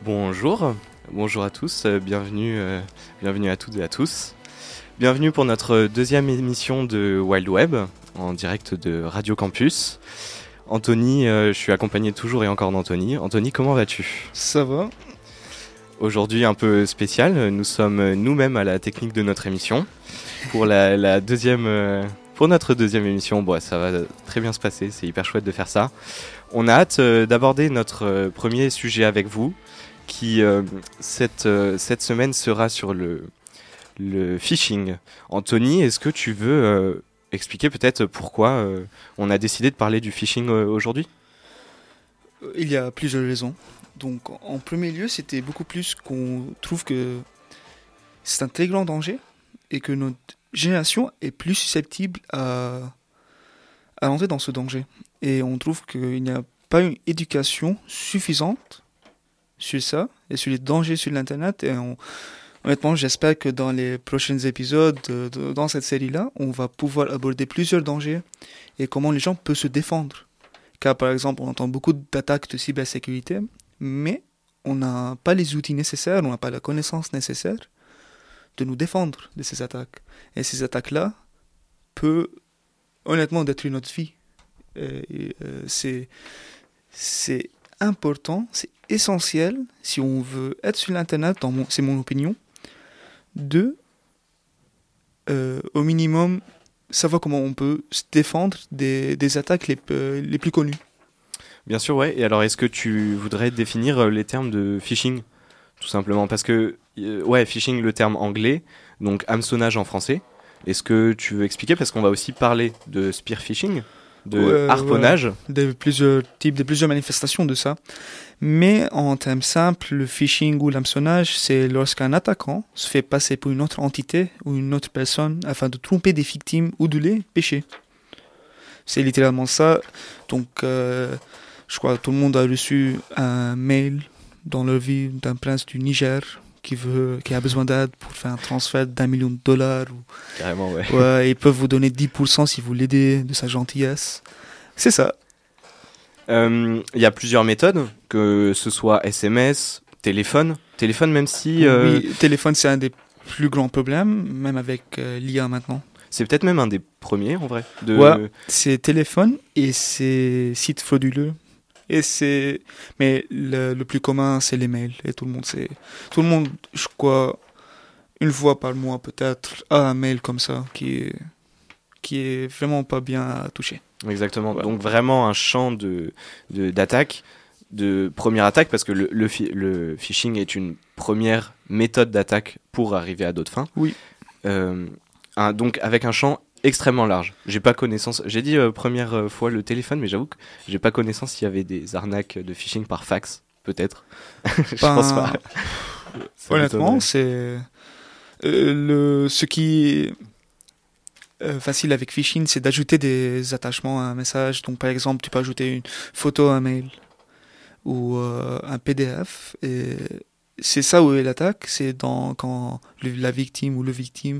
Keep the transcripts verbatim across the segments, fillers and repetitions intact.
Bonjour, bonjour à tous, euh, bienvenue, euh, bienvenue à toutes et à tous. Bienvenue pour notre deuxième émission de Wild Web, en direct de Radio Campus. Anthony, euh, je suis accompagné toujours et encore d'Anthony. Anthony, comment vas-tu ? Ça va. Aujourd'hui un peu spécial, nous sommes nous-mêmes à la technique de notre émission. Pour la, la deuxième, euh, pour notre deuxième émission, bon, ça va très bien se passer, c'est hyper chouette de faire ça. On a hâte euh, d'aborder notre euh, premier sujet avec vous, qui euh, cette, euh, cette semaine sera sur le, le phishing. Anthony, est-ce que tu veux euh, expliquer peut-être pourquoi euh, on a décidé de parler du phishing euh, aujourd'hui ? Il y a plusieurs raisons. Donc, en premier lieu, c'était beaucoup plus qu'on trouve que c'est un très grand danger et que notre génération est plus susceptible à, à entrer dans ce danger. Et on trouve qu'il n'y a pas une éducation suffisante sur ça et sur les dangers sur l'Internet. Et on, honnêtement, j'espère que dans les prochains épisodes, de, de, dans cette série-là, on va pouvoir aborder plusieurs dangers et comment les gens peuvent se défendre. Car, par exemple, on entend beaucoup d'attaques de cybersécurité, mais on n'a pas les outils nécessaires, on n'a pas la connaissance nécessaire de nous défendre de ces attaques. Et ces attaques-là peuvent honnêtement détruire notre vie. Et, et, euh, c'est, c'est important, c'est essentiel, si on veut être sur l'Internet, dans mon, c'est mon opinion, de, euh, au minimum, savoir comment on peut se défendre des, des attaques les, euh, les plus connues. Bien sûr, ouais. Et alors, est-ce que tu voudrais définir les termes de phishing ? Tout simplement, parce que, euh, ouais, phishing, le terme anglais, donc hameçonnage en français. Est-ce que tu veux expliquer ? Parce qu'on va aussi parler de spear phishing, de ouais, harponnage. Ouais. De plusieurs types, de plusieurs manifestations de ça. Mais en termes simples, le phishing ou l'hameçonnage, c'est lorsqu'un attaquant se fait passer pour une autre entité ou une autre personne afin de tromper des victimes ou de les pécher. C'est littéralement ça. Donc, euh, je crois que tout le monde a reçu un mail dans leur vie d'un prince du Niger qui, veut, qui a besoin d'aide pour faire un transfert d'un million de dollars. Ou... Carrément, ouais. Ouais, ils peuvent vous donner dix pour cent si vous l'aidez de sa gentillesse. C'est ça. Il euh, y a plusieurs méthodes, que ce soit S M S, téléphone. Téléphone, même si... Euh... Oui, téléphone, c'est un des plus grands problèmes, même avec euh, l'I A maintenant. C'est peut-être même un des premiers, en vrai. De... Ouais, c'est téléphone et c'est site frauduleux. Et c'est... Mais le, le plus commun, c'est les mails. Et tout le monde, c'est... Tout le monde, je crois, une fois par mois peut-être, a un mail comme ça qui est, qui est vraiment pas bien à toucher. Exactement. Ouais. Donc vraiment un champ de, de, d'attaque, de première attaque, parce que le, le, le phishing est une première méthode d'attaque pour arriver à d'autres fins. Oui. Euh, un, donc avec un champ extrêmement large. J'ai pas connaissance. J'ai dit euh, première fois le téléphone, mais j'avoue que j'ai pas connaissance s'il y avait des arnaques de phishing par fax, peut-être. Je ben, pense pas. Honnêtement, c'est euh, le ce qui Euh, facile avec phishing, c'est d'ajouter des attachements à un message. Donc, par exemple, tu peux ajouter une photo à un mail ou euh, un P D F. Et c'est ça où est l'attaque. C'est dans, quand le, la victime ou le victime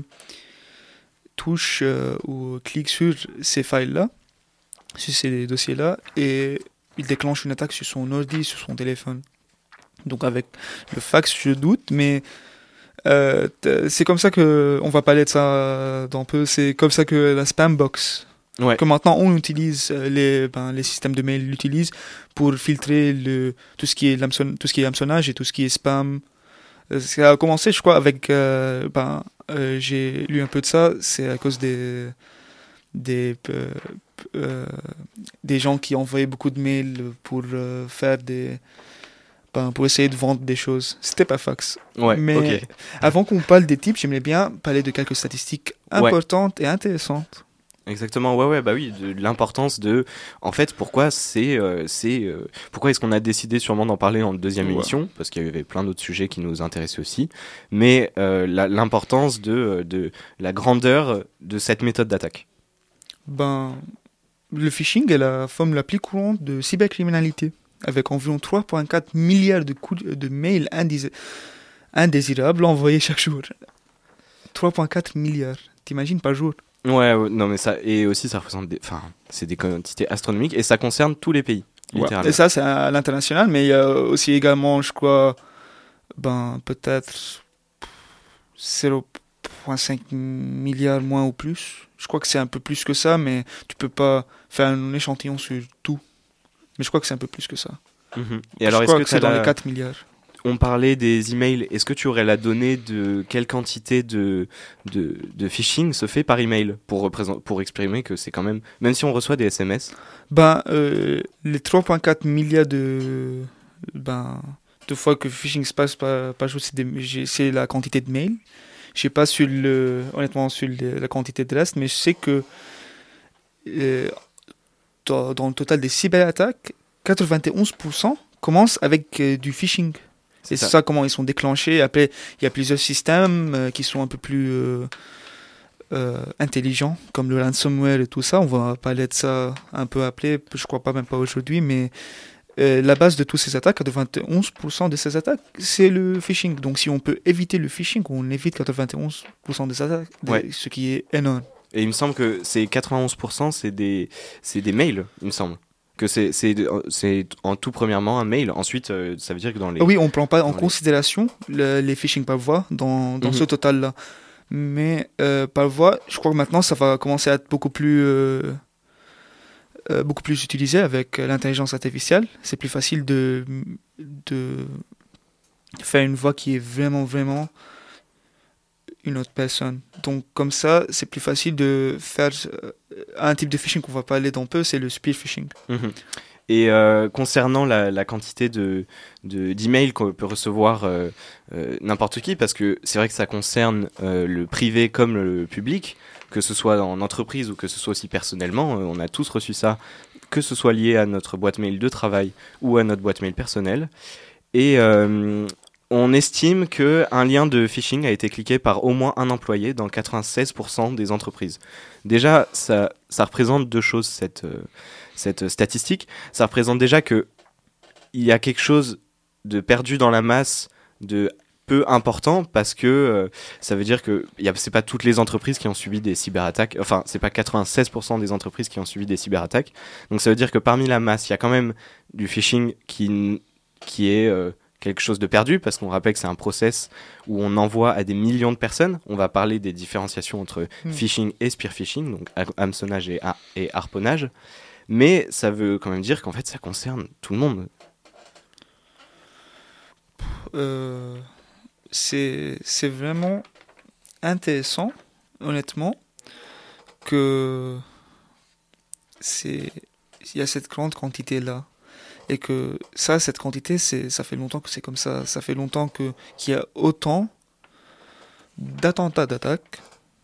touche euh, ou clique sur ces files-là, sur ces dossiers-là, et il déclenche une attaque sur son ordi, sur son téléphone. Donc, avec le fax, je doute, mais... Euh, c'est comme ça que on va parler de ça dans peu. C'est comme ça que la spam box, ouais. que maintenant on utilise les ben, les systèmes de mail l'utilisent pour filtrer le tout ce qui est l'hameçon, tout ce qui est hameçonnage et tout ce qui est spam. Ça a commencé, je crois, avec euh, ben euh, j'ai lu un peu de ça. C'est à cause des des euh, euh, des gens qui envoyaient beaucoup de mails pour euh, faire des pour essayer de vendre des choses. C'était pas fax. Ouais, mais okay. Avant qu'on parle des types, j'aimerais bien parler de quelques statistiques importantes ouais. et intéressantes. Exactement, ouais, ouais, bah oui, de, de l'importance de, en fait, pourquoi c'est, euh, c'est, euh, pourquoi est-ce qu'on a décidé sûrement d'en parler en deuxième ouais. émission, parce qu'il y avait plein d'autres sujets qui nous intéressaient aussi, mais euh, la, l'importance de, de la grandeur de cette méthode d'attaque. Ben, le phishing est la forme la plus courante de cybercriminalité, avec environ trois virgule quatre milliards de, coups de mails indés- indésirables envoyés chaque jour. trois virgule quatre milliards, t'imagines par jour? Ouais, ouais, non mais ça, et aussi ça représente des, enfin, c'est des quantités astronomiques, et ça concerne tous les pays, littéralement. Ouais. Et ça, c'est à l'international, mais il y a aussi également, je crois, ben, peut-être zéro virgule cinq milliards moins ou plus. Je crois que c'est un peu plus que ça, mais tu peux pas faire un échantillon sur tout. Mais je crois que c'est un peu plus que ça. Mmh. Et Je alors, est-ce crois que, que c'est t'as dans la- les quatre milliards. on parlait des emails, est-ce que tu aurais la donnée de quelle quantité de, de, de phishing se fait par email pour, représenter, pour exprimer que c'est quand même, même si on reçoit des S M S, Ben, euh, les trois virgule quatre milliards de, ben, de fois que phishing se passe par, par jour, c'est, des- j'ai- c'est la quantité de mails. Je sais pas sur le, honnêtement sur le- la quantité de reste, mais je sais que euh, dans, dans le total des cyberattaques, quatre-vingt-onze pour cent commencent avec euh, du phishing. c'est Et ça. c'est ça comment ils sont déclenchés. Après, il y a plusieurs systèmes euh, qui sont un peu plus euh, euh, intelligents, comme le ransomware et tout ça. On va parler de ça un peu après, je crois pas même pas aujourd'hui, mais euh, la base de toutes ces attaques, quatre-vingt-onze pour cent de ces attaques, c'est le phishing. Donc si on peut éviter le phishing, on évite quatre-vingt-onze pour cent des attaques, de- Ouais. ce qui est énorme. Et il me semble que c'est quatre-vingt-onze pour cent, c'est des, c'est des mails, il me semble. Que c'est, c'est, c'est en tout premièrement un mail. Ensuite, euh, ça veut dire que dans les. Ah oui, on prend pas en dans les- considération le- les phishing par voie dans, dans Mhm. ce total-là. Mais euh, par voie, je crois que maintenant ça va commencer à être beaucoup plus, euh, euh, beaucoup plus utilisé avec euh, l'intelligence artificielle. C'est plus facile de, de faire une voix qui est vraiment, vraiment une autre personne. Donc comme ça, c'est plus facile de faire euh, un type de phishing qu'on va parler dans peu, c'est le spear phishing. Mhm. Et euh, concernant la, la quantité de, de, d'emails qu'on peut recevoir euh, euh, n'importe qui, parce que c'est vrai que ça concerne euh, le privé comme le public, que ce soit en entreprise ou que ce soit aussi personnellement, euh, on a tous reçu ça, que ce soit lié à notre boîte mail de travail ou à notre boîte mail personnelle. Et euh, on estime qu'un lien de phishing a été cliqué par au moins un employé dans quatre-vingt-seize pour cent des entreprises. Déjà, ça, ça représente deux choses, cette... Euh, cette statistique. Ça représente déjà que il y a quelque chose de perdu dans la masse, de peu important, parce que euh, ça veut dire que y a, c'est pas toutes les entreprises qui ont subi des cyberattaques, enfin c'est pas quatre-vingt-seize pour cent des entreprises qui ont subi des cyberattaques, donc ça veut dire que parmi la masse il y a quand même du phishing qui, qui est euh, quelque chose de perdu, parce qu'on rappelle que c'est un process où on envoie à des millions de personnes. On va parler des différenciations entre Mm. phishing et spear phishing, donc hameçonnage et, ha- et harponnage. Mais ça veut quand même dire qu'en fait, ça concerne tout le monde. Euh, c'est, c'est vraiment intéressant, honnêtement, que c'est, il y a cette grande quantité-là. Et que ça, cette quantité, c'est, ça fait longtemps que c'est comme ça. Ça fait longtemps que, qu'il y a autant d'attentats, d'attaques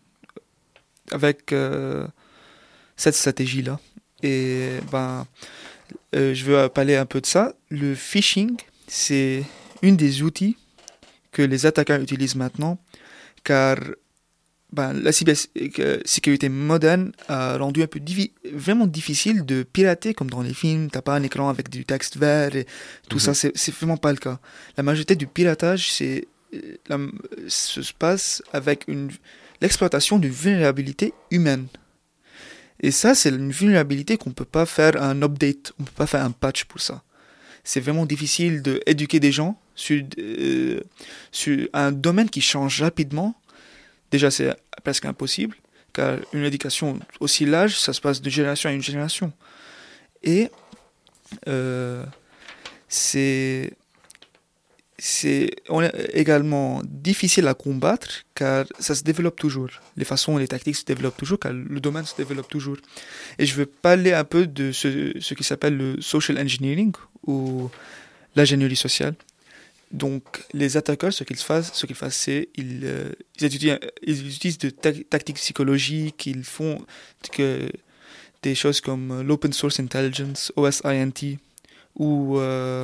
avec euh, cette stratégie-là. Et ben, euh, je veux parler un peu de ça. Le phishing, c'est une des outils que les attaquants utilisent maintenant, car ben, la cybersécurité moderne a rendu un peu diffi- vraiment difficile de pirater comme dans les films. T'as pas un écran avec du texte vert et tout Mhm. ça, c'est, c'est vraiment pas le cas. La majorité du piratage, c'est euh, la- se passe avec une, l'exploitation d'une vulnérabilité humaine. Et ça, c'est une vulnérabilité qu'on peut pas faire un update, on peut pas faire un patch pour ça. C'est vraiment difficile d'éduquer des gens sur, euh, sur un domaine qui change rapidement. Déjà, c'est presque impossible, car une éducation aussi large, ça se passe de génération à une génération. Et euh, c'est c'est on est également difficile à combattre, car ça se développe toujours. Les façons et les tactiques se développent toujours, car le domaine se développe toujours. Et je vais parler un peu de ce, ce qui s'appelle le social engineering, ou l'ingénierie sociale. Donc, les attaqueurs, ce qu'ils font, ce qu'ils font, c'est ils, euh, ils étudient, ils utilisent de ta- tactiques psychologiques, ils font que des choses comme l'open source intelligence, O S I N T, ou euh,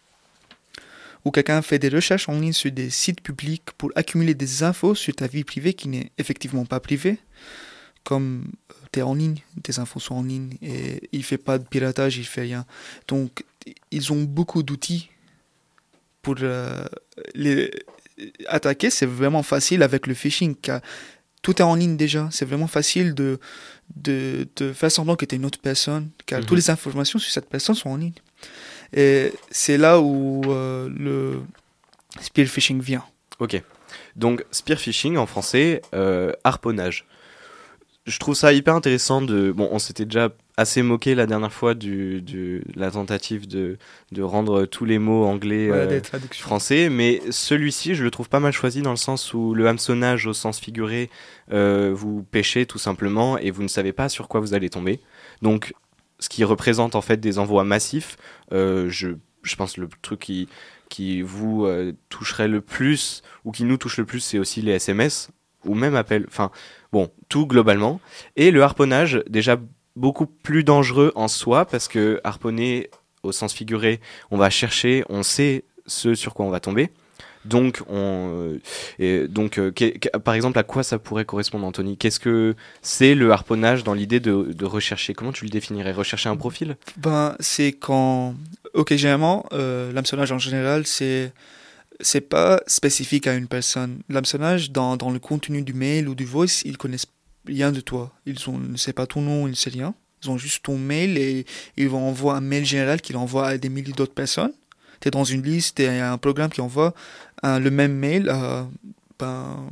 où quelqu'un fait des recherches en ligne sur des sites publics pour accumuler des infos sur ta vie privée qui n'est effectivement pas privée, comme tu es en ligne, tes infos sont en ligne, et il fait pas de piratage, il fait rien. Donc, ils ont beaucoup d'outils pour euh, les attaquer. C'est vraiment facile avec le phishing, car tout est en ligne déjà. C'est vraiment facile de, de, de faire semblant que tu es une autre personne, car Mhm. toutes les informations sur cette personne sont en ligne. Et c'est là où euh, le, spearfishing vient. Ok. Donc, spearfishing en français, euh, harponnage. Je trouve ça hyper intéressant de... Bon, on s'était déjà assez moqué la dernière fois du, du, de la tentative de, de rendre tous les mots anglais Voilà, euh, des traductions. français, mais celui-ci, je le trouve pas mal choisi dans le sens où le hameçonnage au sens figuré, euh, vous pêchez tout simplement et vous ne savez pas sur quoi vous allez tomber. Donc, ce qui représente en fait des envois massifs, euh, je, je pense le truc qui, qui vous euh, toucherait le plus ou qui nous touche le plus, c'est aussi les S M S ou même appels. Enfin, bon, tout globalement. Et le harponnage, déjà beaucoup plus dangereux en soi parce que harponner au sens figuré, on va chercher, on sait ce sur quoi on va tomber. Donc, on, euh, et donc euh, qu'est- qu'est- par exemple, à quoi ça pourrait correspondre, Anthony? Qu'est-ce que c'est le harponnage dans l'idée de, de rechercher? Comment tu le définirais? Rechercher un profil? Ben, c'est quand... Ok, généralement, euh, l'hameçonnage en général, c'est... C'est pas spécifique à une personne. L'hameçonnage, dans, dans le contenu du mail ou du voice, ils connaissent rien de toi. Ils ont, ne savent pas ton nom, ils ne savent rien. Ils ont juste ton mail et ils vont envoyer un mail général qu'ils envoient à des milliers d'autres personnes. Tu es dans une liste et il y a un programme qui envoie un- le même mail à ben,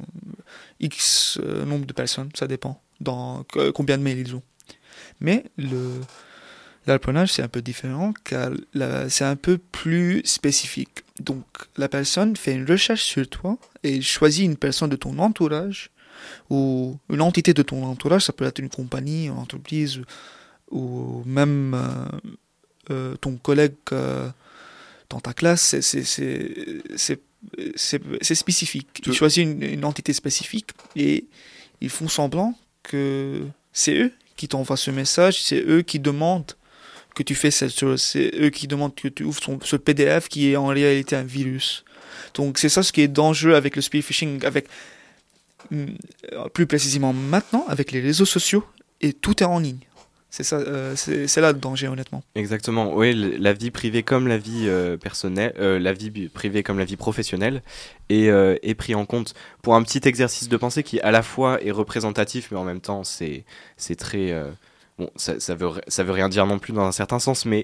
X euh, nombre de personnes. Ça dépend dans que- combien de mails ils ont. Mais le, l'harponnage, c'est un peu différent car la- c'est un peu plus spécifique. Donc, la personne fait une recherche sur toi et choisit une personne de ton entourage ou une entité de ton entourage. Ça peut être une compagnie, une entreprise ou même euh, euh, ton collègue euh, dans ta classe. C'est, c'est, c'est, c'est, c'est, c'est spécifique. Ils Tu- choisissent une, une entité spécifique et ils font semblant que c'est eux qui t'envoient ce message, c'est eux qui demandent que tu fais cette chose, c'est eux qui demandent que tu ouvres son- ce P D F qui est en réalité un virus. Donc c'est ça ce qui est dangereux avec le spearfishing, avec hum, euh, plus précisément maintenant avec les réseaux sociaux et tout est en ligne. C'est ça, euh, c'est, c'est là le danger honnêtement. Exactement, oui, le- la vie privée comme la vie euh, personnelle, euh, la vie bu- privée comme la vie professionnelle est, euh, est pris en compte pour un petit exercice de pensée qui à la fois est représentatif, mais en même temps c'est c'est très euh, bon, ça, ça veut ça veut rien dire non plus dans un certain sens, mais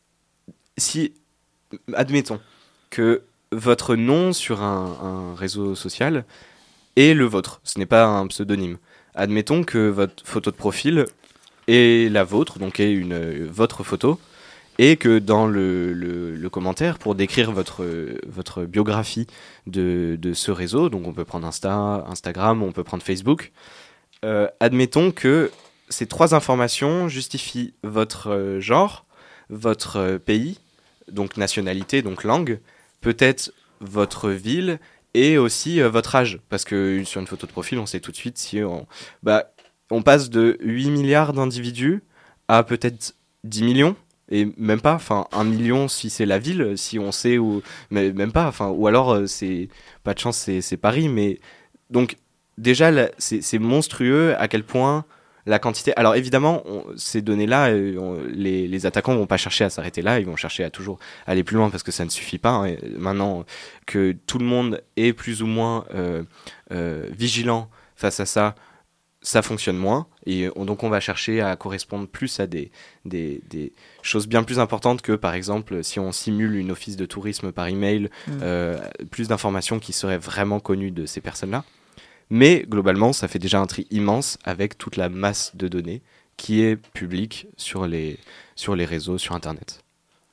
si admettons que votre nom sur un, un réseau social est le vôtre, ce n'est pas un pseudonyme. Admettons que votre photo de profil est la vôtre, donc est une, euh, votre photo, et que dans le, le, le commentaire, pour décrire votre, votre biographie de, de ce réseau, donc on peut prendre Insta, Instagram, on peut prendre Facebook, euh, admettons que ces trois informations justifient votre euh, genre, votre euh, pays, donc nationalité, donc langue, peut-être votre ville, et aussi euh, votre âge, parce que sur une photo de profil, on sait tout de suite si on... Bah, on passe de huit milliards d'individus à peut-être dix millions, et même pas, enfin un million si c'est la ville, si on sait, ou mais même pas, enfin, ou alors euh, c'est pas de chance, c'est, c'est Paris, mais donc déjà là, c'est, c'est monstrueux à quel point la quantité. Alors évidemment, on- ces données-là, euh, on- les, les attaquants vont pas chercher à s'arrêter là, ils vont chercher à toujours aller plus loin parce que ça ne suffit pas. Hein. Et maintenant que tout le monde est plus ou moins euh, euh, vigilant face à ça, ça fonctionne moins et on- donc on va chercher à correspondre plus à des, des, des choses bien plus importantes que par exemple si on simule une office de tourisme par email, Mm. euh, plus d'informations qui seraient vraiment connues de ces personnes-là. Mais globalement, ça fait déjà un tri immense avec toute la masse de données qui est publique sur les, sur les réseaux, sur Internet.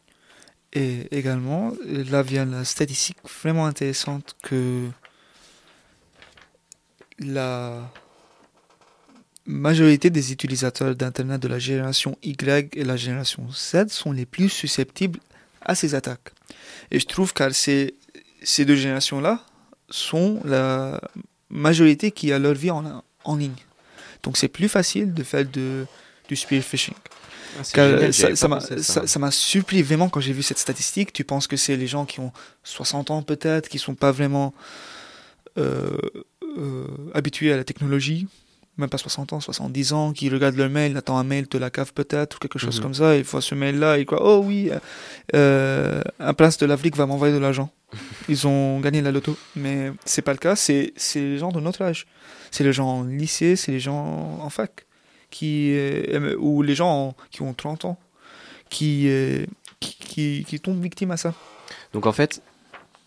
Et également, là vient la statistique vraiment intéressante que la majorité des utilisateurs d'Internet de la génération Y et la génération Z sont les plus susceptibles à ces attaques. Et je trouve que ces, ces deux générations-là sont la majorité qui a leur vie en, en ligne. Donc c'est plus facile de faire de, du spearfishing. Ah, c'est Car génial, j'y ça, avais ça pas m'a, pensé, ça. ça, ça m'a surpris vraiment quand j'ai vu cette statistique. Tu penses que c'est les gens qui ont soixante ans peut-être, qui sont pas vraiment euh, euh, habitués à la technologie, même pas soixante ans, soixante-dix ans, qui regardent leur mail, attendent un mail de la cave peut-être, ou quelque chose Mhm. comme ça, ils voient ce mail-là, ils croient, oh oui, euh, un prince de l'Afrique va m'envoyer de l'argent. Ils ont gagné la loto. Mais c'est pas le cas, c'est, c'est les gens de notre âge. C'est les gens en lycée, c'est les gens en fac, qui, euh, ou les gens en- qui ont trente ans, qui, euh, qui, qui, qui tombent victimes à ça. Donc en fait,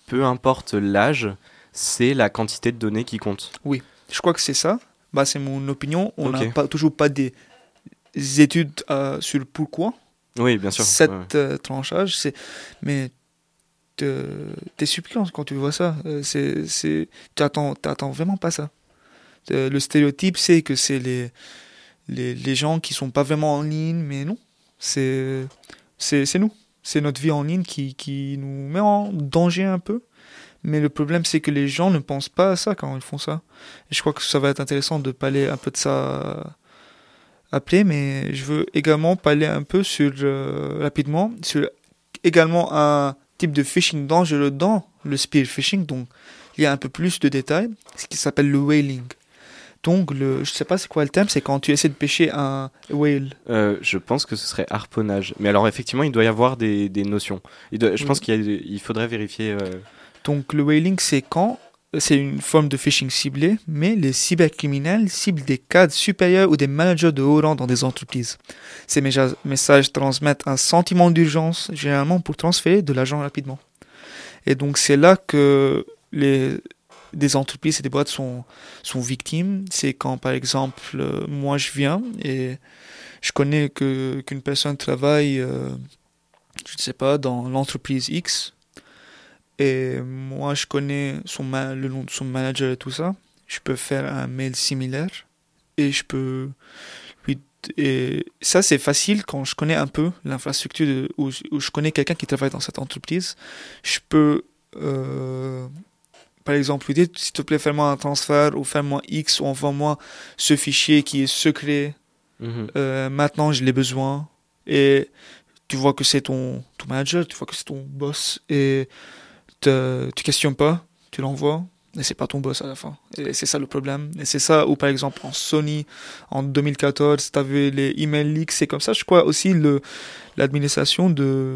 peu importe l'âge, c'est la quantité de données qui compte. Oui, je crois que c'est ça. Bah, c'est mon opinion. On n'a Ok. pas, toujours pas des études euh, sur le pourquoi. Oui, bien sûr. Cet Ouais. euh, tranchage, c'est... mais te- t'es surpris quand quand tu vois ça. Euh, c'est, c'est... Tu attends, t'attends vraiment pas ça. Euh, le stéréotype, c'est que c'est les, les, les gens qui sont pas vraiment en ligne, mais non. C'est, c'est, c'est nous. C'est notre vie en ligne qui, qui nous met en danger un peu. Mais le problème, c'est que les gens ne pensent pas à ça quand ils font ça. Et je crois que ça va être intéressant de parler un peu de ça après, mais je veux également parler un peu sur, euh, rapidement, sur également un type de phishing dangereux dans le spear phishing. Donc, il y a un peu plus de détails, ce qui s'appelle le whaling. Donc, le, je sais pas c'est quoi le terme, c'est quand tu essaies de pêcher un whale. Euh, je pense que ce serait harponnage. Mais alors, effectivement, il doit y avoir des, des notions. Il doit- je Oui. pense qu'il y a- il faudrait vérifier. euh, Donc, le whaling, c'est quand c'est une forme de phishing ciblé, mais les cybercriminels ciblent des cadres supérieurs ou des managers de haut rang dans des entreprises. Ces méja- messages transmettent un sentiment d'urgence, généralement pour transférer de l'argent rapidement. Et donc c'est là que les, des entreprises et des boîtes sont, sont victimes. C'est quand, par exemple, euh, moi je viens et je connais que, qu'une personne travaille, euh, je ne sais pas, dans l'entreprise X. Et moi, je connais son ma- le nom de son manager et tout ça. Je peux faire un mail similaire et je peux lui. Et ça, c'est facile quand je connais un peu l'infrastructure de- où, où je connais quelqu'un qui travaille dans cette entreprise. Je peux, euh, par exemple, lui dire s'il te plaît, fais-moi un transfert ou fais-moi X ou envoie-moi ce fichier qui est secret. mhm. Euh, maintenant, je l'ai besoin. Et tu vois que c'est ton, ton manager, tu vois que c'est ton boss et te- tu questionnes pas, tu l'envoies, et c'est pas ton boss à la fin. Et c'est ça le problème. Et c'est ça où, par exemple, en Sony, en deux mille quatorze, t'avais les email leaks, c'est comme ça. Je crois aussi le, l'administration de,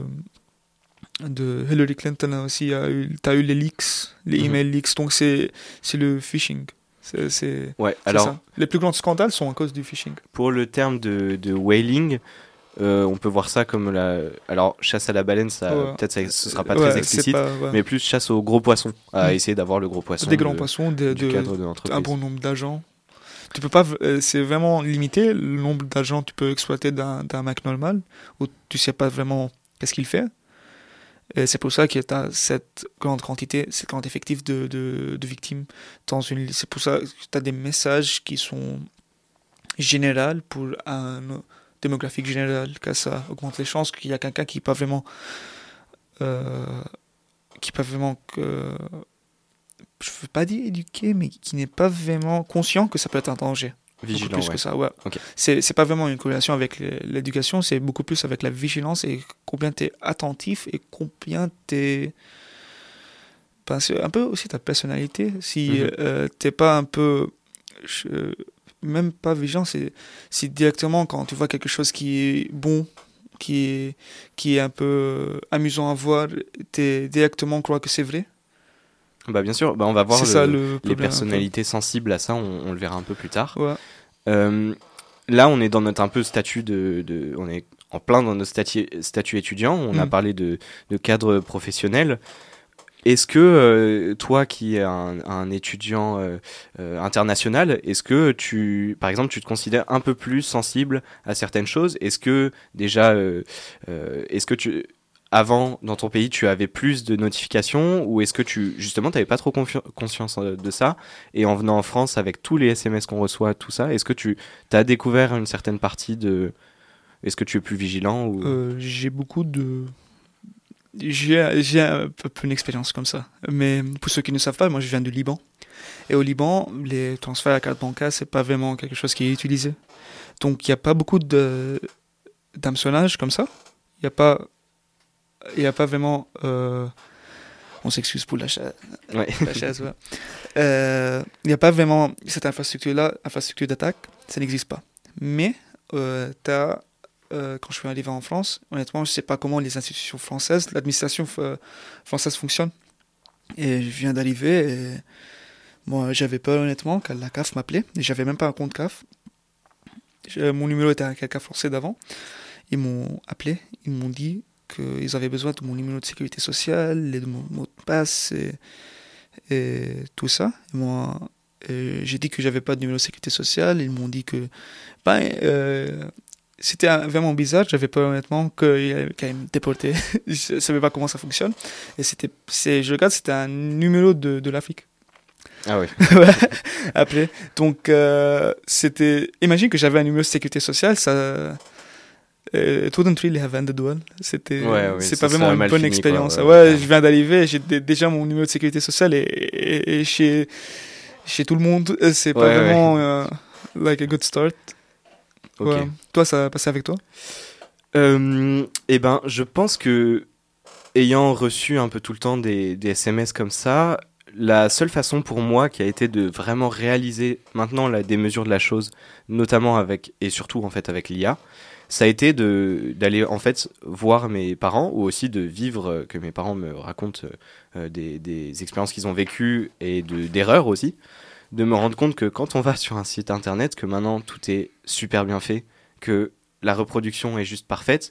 de Hillary Clinton a aussi a eu, t'as eu les leaks, les Mhm. email leaks. Donc c'est, c'est le phishing. C'est, c'est, Ouais, c'est alors, ça. Les plus grands scandales sont à cause du phishing. pour le terme de, de whaling, euh, on peut voir ça comme la. Alors, chasse à la baleine, ça, Ouais. peut-être ça, ce sera pas Ouais, très c'est explicite, pas, ouais. mais plus chasse aux gros poissons, à Mm. essayer d'avoir le gros poisson Des grands de- poissons, de, du de, cadre de un l'entreprise. bon nombre d'agents. Tu peux pas, euh, c'est vraiment limité le nombre d'agents que tu peux exploiter d'un, d'un Mac normal, où tu sais pas vraiment qu'est-ce qu'il fait. Et c'est pour ça que tu as cette grande quantité, cette grande effectif de, de, de victimes dans une, c'est pour ça que tu as des messages qui sont généraux pour un démographique général, que ça augmente les chances qu'il y a quelqu'un qui n'est pas vraiment, euh, qui est pas vraiment, euh, je veux pas dire éduqué, mais qui n'est pas vraiment conscient que ça peut être un danger. Beaucoup Vigilant, plus ouais. que ça, ouais. Ok. C'est, c'est pas vraiment une corrélation avec le- l'éducation, c'est beaucoup plus avec la vigilance et combien tu es attentif et combien tu es. Ben, c'est un peu aussi ta personnalité. Si Mhm. euh, t'es pas un peu. je- même pas vigilant, c'est si directement quand tu vois quelque chose qui est bon, qui est, qui est un peu amusant à voir, tu directement crois que c'est vrai. Bah, bien sûr, bah, on va voir C'est ça le- le les problème. Un peu. personnalités sensibles à ça, on, on le verra un peu plus tard. Ouais. Euh, là, on est dans notre un peu statut de, de- on est en plein dans notre statut, statut étudiant. On a Mm. parlé de, de cadre professionnel. Est-ce que euh, toi, qui es un, un étudiant euh, euh, international, est-ce que tu, par exemple, tu te considères un peu plus sensible à certaines choses? Est-ce que déjà, euh, euh, est-ce que tu, avant, dans ton pays, tu avais plus de notifications, ou est-ce que tu, justement, tu n'avais pas trop confi- conscience euh, de ça, et en venant en France avec tous les S M S qu'on reçoit, tout ça, est-ce que tu as découvert une certaine partie de, est-ce que tu es plus vigilant ou... Euh, j'ai beaucoup de. J'ai, j'ai un peu une expérience comme ça. Mais pour ceux qui ne savent pas, moi je viens du Liban. Et au Liban, les transferts à carte bancaire, c'est pas vraiment quelque chose qui est utilisé. Donc il n'y a pas beaucoup de, d'hameçonnage comme ça. Il n'y a pas. Il n'y a pas vraiment. euh, on s'excuse pour la, cha- Ouais. la chaise. Ouais. Euh, Il n'y a pas vraiment cette infrastructure-là, infrastructure d'attaque. Ça n'existe pas. Mais euh, t'as, euh, quand je suis arrivé en France, honnêtement, je ne sais pas comment les institutions françaises, l'administration euh, française fonctionne. Et je viens d'arriver et moi, j'avais peur honnêtement quand la C A F m'appelait. Et j'avais même pas un compte C A F. Je- mon numéro était un quelqu'un français d'avant. Ils m'ont appelé, ils m'ont dit qu'ils avaient besoin de mon numéro de sécurité sociale, et de mon mot, passe et, et tout ça. Et moi, et j'ai dit que j'avais pas de numéro de sécurité sociale. Ils m'ont dit que ben, euh, c'était un- vraiment bizarre. J'avais peur honnêtement qu'ils allaient me déporter. Je savais pas comment ça fonctionne. Et c'était, c'est, je regarde, c'était un numéro de, de l'Afrique. Ah oui. Ouais, après. Donc, euh, c'était. Imagine que j'avais un numéro de sécurité sociale, ça. Euh, it wouldn't really have ended well. C'était, Ouais, oui, c'est ça pas vraiment serait une mal bonne fini, expérience. quoi. Ouais, Ouais. je viens d'arriver, j'ai dé- déjà mon numéro de sécurité sociale et, et, et chez, chez tout le monde, euh, c'est pas Ouais, ouais. vraiment euh, like a good start. Ok. Ouais. Toi, ça a passé avec toi? Euh, eh ben, je pense que, ayant reçu un peu tout le temps des, des S M S comme ça, la seule façon pour moi qui a été de vraiment réaliser maintenant la démesure de la chose, notamment avec, et surtout en fait avec l'I A, ça a été de, d'aller en fait voir mes parents ou aussi de vivre, euh, que mes parents me racontent euh, des, des expériences qu'ils ont vécues et de, d'erreurs aussi, de me rendre compte que quand on va sur un site internet, que maintenant tout est super bien fait, que la reproduction est juste parfaite,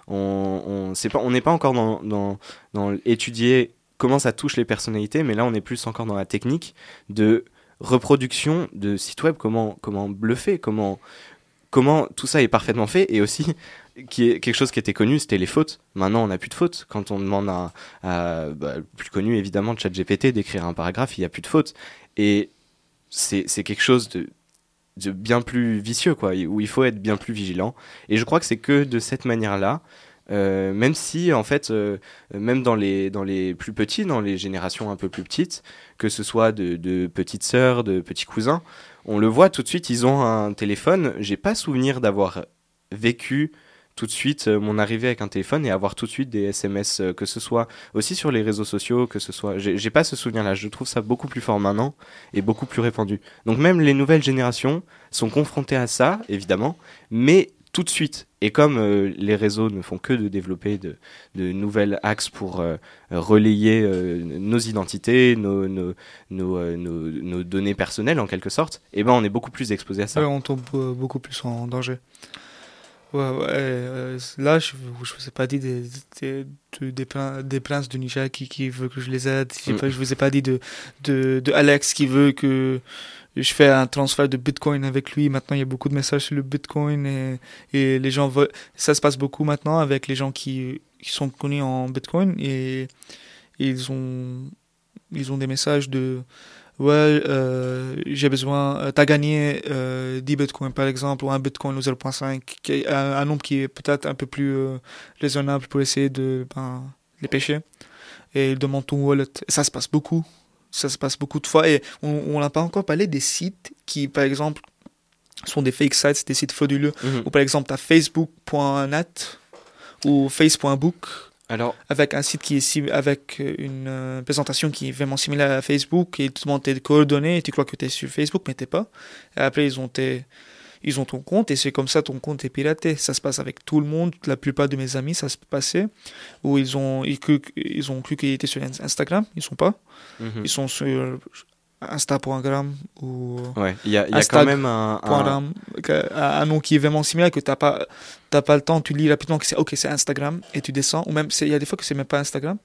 on on c'est pas on n'est pas encore dans, dans, dans étudier comment ça touche les personnalités, mais là on est plus encore dans la technique de reproduction de sites web, comment, comment bluffer, comment, comment tout ça est parfaitement fait, et aussi qui est quelque chose qui était connu, c'était les fautes. Maintenant on n'a plus de fautes. Quand on demande à, à bah, le plus connu évidemment ChatGPT d'écrire un paragraphe, il n'y a plus de fautes. Et c'est, c'est quelque chose de, de bien plus vicieux, quoi, où il faut être bien plus vigilant. Et je crois que c'est que de cette manière-là, euh, même si en fait, euh, même dans les, dans les plus petits, dans les générations un peu plus petites, que ce soit de, de petites sœurs, de petits cousins, on le voit tout de suite, ils ont un téléphone. J'ai pas souvenir d'avoir vécu tout de suite euh, mon arrivée avec un téléphone et avoir tout de suite des S M S, euh, que ce soit aussi sur les réseaux sociaux, que ce soit... J'ai, j'ai pas ce souvenir-là, je trouve ça beaucoup plus fort maintenant et beaucoup plus répandu. Donc même les nouvelles générations sont confrontées à ça, évidemment, mais tout de suite. Et comme euh, les réseaux ne font que de développer de, de nouvelles axes pour euh, relayer euh, nos identités, nos, nos, nos, euh, nos, nos données personnelles en quelque sorte, eh ben on est beaucoup plus exposé à ça. Ouais, on tombe euh, beaucoup plus en danger. Ouais, ouais, euh, là, je ne vous ai pas dit des, des, de- des, prin- des princes de Niger qui, qui veut que je les aide. J'ai Mm. pas, je vous ai pas dit de, de, de Alex qui veut que je fais un transfert de Bitcoin avec lui. Maintenant, il y a beaucoup de messages sur le Bitcoin et, et les gens veulent... Ça se passe beaucoup maintenant avec les gens qui, qui sont connus en Bitcoin et, et ils ont, ils ont des messages de... Ouais, euh, j'ai besoin, euh, t'as gagné euh, dix bitcoins par exemple, ou un bitcoin ou zéro virgule cinq, qui est un, un nombre qui est peut-être un peu plus euh, raisonnable pour essayer de ben, les pêcher. Et ils demandent ton wallet. Et ça se passe beaucoup. Ça se passe beaucoup de fois. Et on n'a pas encore parlé des sites qui, par exemple, sont des fake sites, des sites frauduleux. Mhm. Ou par exemple, t'as facebook point net ou face point book. Alors, Avec un site qui est sim- avec une euh, présentation qui est vraiment similaire à Facebook et ils te demandent tes coordonnées et tu crois que tu es sur Facebook mais t'es pas. Et après ils ont tes ils ont ton compte et c'est comme ça ton compte est piraté. Ça se passe avec tout le monde, la plupart de mes amis ça se passait où ils ont ils, cru- ils ont cru qu'ils étaient sur Instagram, ils sont pas. mhm. Ils sont sur insta point gram ou Ouais, il y a, il y a Instag- quand même un, un- Ram, que- un un nom qui est vraiment similaire que t'as pas t'as pas le temps, tu lis rapidement que c'est ok c'est Instagram et tu descends ou même c'est- il y a des fois que c'est même pas Instagram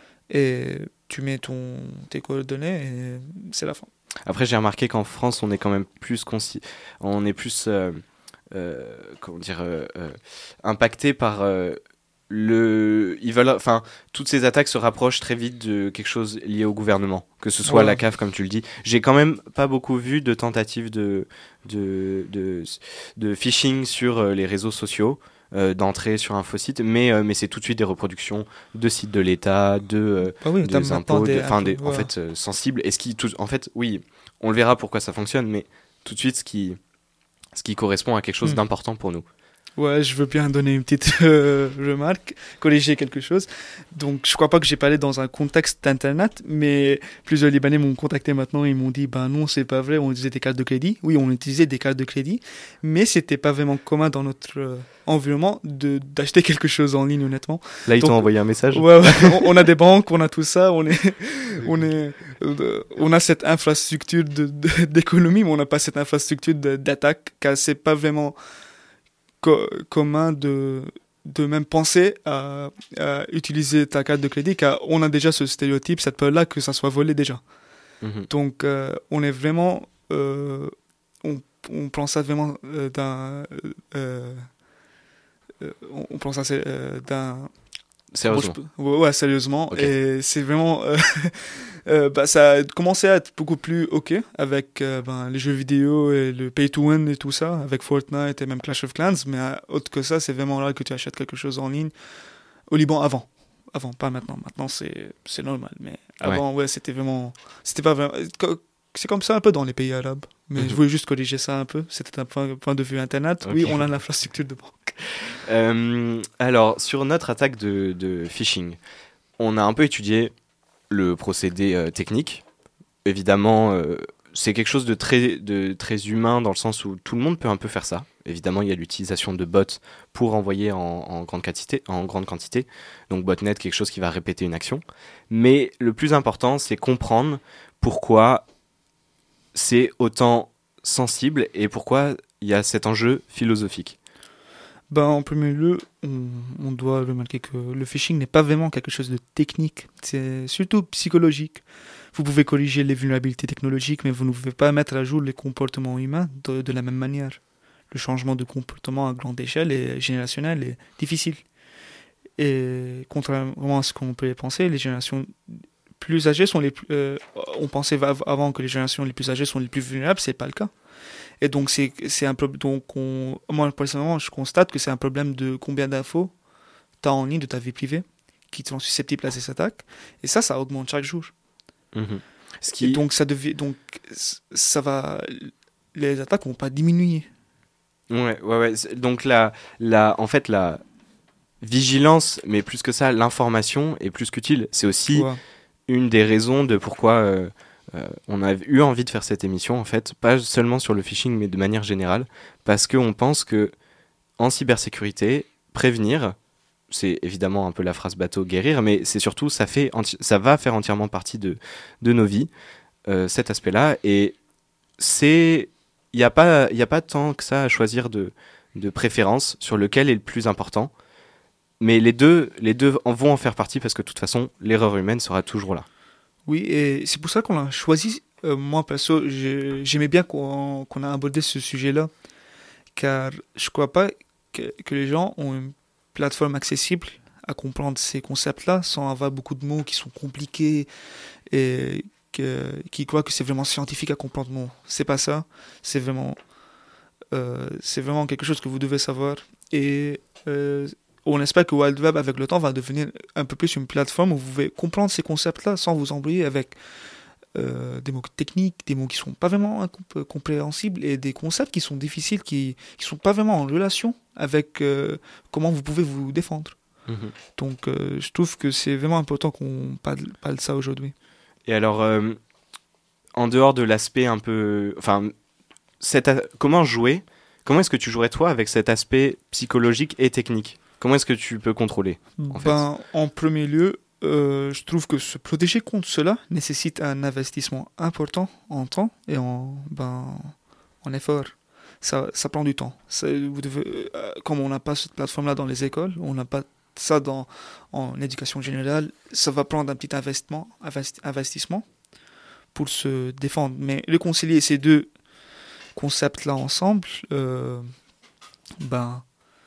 et tu mets ton tes coordonnées et c'est la fin. Après, j'ai remarqué qu'en France, on est quand même plus consi... on est plus euh, euh, comment dire euh, euh, impacté par euh, le ils veulent enfin toutes ces attaques se rapprochent très vite de quelque chose lié au gouvernement, que ce soit Ouais. la C A F comme tu le dis. J'ai quand même pas beaucoup vu de tentatives de de de, de phishing sur euh, les réseaux sociaux, euh, d'entrer sur un faux site, mais euh, mais c'est tout de suite des reproductions de sites de l'État, de euh, Ah oui, t'as des maintenant impôts, des- de- enfin un peu, des, en ouais. fait euh, sensibles. Et ce qui, tout, en fait, oui, on le verra pourquoi ça fonctionne, mais tout de suite ce qui, ce qui correspond à quelque chose Hmm. d'important pour nous. Ouais, je veux bien donner une petite euh, remarque, corriger quelque chose. Donc, je crois pas que j'ai parlé dans un contexte d'internet, mais plusieurs Libanais m'ont contacté maintenant et ils m'ont dit, ben non, c'est pas vrai, on utilisait des cartes de crédit. Oui, on utilisait des cartes de crédit, mais c'était pas vraiment commun dans notre euh, environnement de d'acheter quelque chose en ligne, honnêtement. Là, ils Donc, t'ont envoyé un message. Ouais, ouais, on, on a des banques, on a tout ça, on est, on est, euh, on a cette infrastructure de, de- d'économie, mais on n'a pas cette infrastructure de- d'attaque, car c'est pas vraiment co- commun de de même penser à, à utiliser ta carte de crédit, car on a déjà ce stéréotype, cette peur-là que ça soit volé déjà. Mmh. Donc, euh, on est vraiment... Euh, on, on prend ça vraiment euh, d'un... Euh, euh, on prend ça euh, d'un... Sérieusement. Bon, je, ouais, ouais, sérieusement. Okay. Et c'est vraiment... Euh, euh, bah, ça a commencé à être beaucoup plus OK avec euh, ben, les jeux vidéo et le pay to win et tout ça, avec Fortnite et même Clash of Clans. Mais euh, autre que ça, c'est vraiment là que tu achètes quelque chose en ligne. Au Liban, avant. Avant, pas maintenant. Maintenant, c'est, c'est normal. Mais avant, ouais, ouais c'était vraiment... C'était pas vraiment... C'est comme ça un peu dans les pays arabes. Mais mm-hmm. je voulais juste corriger ça un peu. C'était un point, point de vue Internet. Okay. Oui, on a l'infrastructure de banque. Euh, alors, sur notre attaque de, de phishing, on a un peu étudié le procédé euh, technique. Évidemment, euh, c'est quelque chose de très, de très humain dans le sens où tout le monde peut un peu faire ça. Évidemment, il y a l'utilisation de bots pour envoyer en, en, grande quantité, en grande quantité. Donc, botnet, quelque chose qui va répéter une action. Mais le plus important, c'est comprendre pourquoi c'est autant sensible et pourquoi il y a cet enjeu philosophique. Ben, en premier lieu, on, on doit remarquer que le phishing n'est pas vraiment quelque chose de technique, c'est surtout psychologique. Vous pouvez corriger les vulnérabilités technologiques, mais vous ne pouvez pas mettre à jour les comportements humains de, de la même manière. Le changement de comportement à grande échelle et générationnel est difficile. Et contrairement à ce qu'on peut penser, les générations plus âgées sont les plus... Euh, on pensait avant que les générations les plus âgées sont les plus vulnérables, c'est pas le cas. Et donc, c'est, c'est un problème. Donc, on, moi, personnellement, je constate que c'est un problème de combien d'infos tu as en ligne de ta vie privée qui sont susceptibles à ces attaques. Et ça, ça augmente chaque jour. Mmh. Ce qui... Et donc, ça devient, donc, ça va. Les attaques vont pas diminuer. Ouais, ouais, ouais. Donc, la, la, en fait, la vigilance, mais plus que ça, l'information est plus qu'utile. C'est aussi ouais. une des raisons de pourquoi. Euh, Euh, on a eu envie de faire cette émission, en fait, pas seulement sur le phishing, mais de manière générale, parce qu'on pense que en cybersécurité, prévenir, c'est évidemment un peu la phrase bateau, guérir, mais c'est surtout, ça, fait enti- ça va faire entièrement partie de, de nos vies, euh, cet aspect-là, et c'est... Il n'y a pas, il n'y a pas tant que ça à choisir de, de préférence sur lequel est le plus important, mais les deux, les deux en vont en faire partie, parce que de toute façon, l'erreur humaine sera toujours là. Oui, et c'est pour ça qu'on a choisi, euh, moi perso, je, j'aimais bien qu'on, qu'on a abordé ce sujet-là, car je ne crois pas que, que les gens ont une plateforme accessible à comprendre ces concepts-là sans avoir beaucoup de mots qui sont compliqués et que, qui croient que c'est vraiment scientifique à comprendre. Non, c'est pas ça, c'est vraiment, euh, c'est vraiment quelque chose que vous devez savoir. Et euh, on espère que Wild Web, avec le temps, va devenir un peu plus une plateforme où vous pouvez comprendre ces concepts-là sans vous embrouiller avec euh, des mots techniques, des mots qui ne sont pas vraiment incomp- compréhensibles et des concepts qui sont difficiles, qui ne sont pas vraiment en relation avec euh, comment vous pouvez vous défendre. Mmh. Donc, euh, je trouve que c'est vraiment important qu'on parle, parle de ça aujourd'hui. Et alors, euh, en dehors de l'aspect un peu... Enfin, cette a- comment jouer ? Comment est-ce que tu jouerais, toi, avec cet aspect psychologique et technique ? Comment est-ce que tu peux contrôler en, ben, fait en premier lieu, euh, je trouve que se protéger contre cela nécessite un investissement important en temps et en, ben, en effort. Ça, ça prend du temps. Ça, vous devez, euh, comme on n'a pas cette plateforme-là dans les écoles, on n'a pas ça dans, en éducation générale, ça va prendre un petit investissement, investi- investissement pour se défendre. Mais réconcilier ces deux concepts-là ensemble, euh, ben...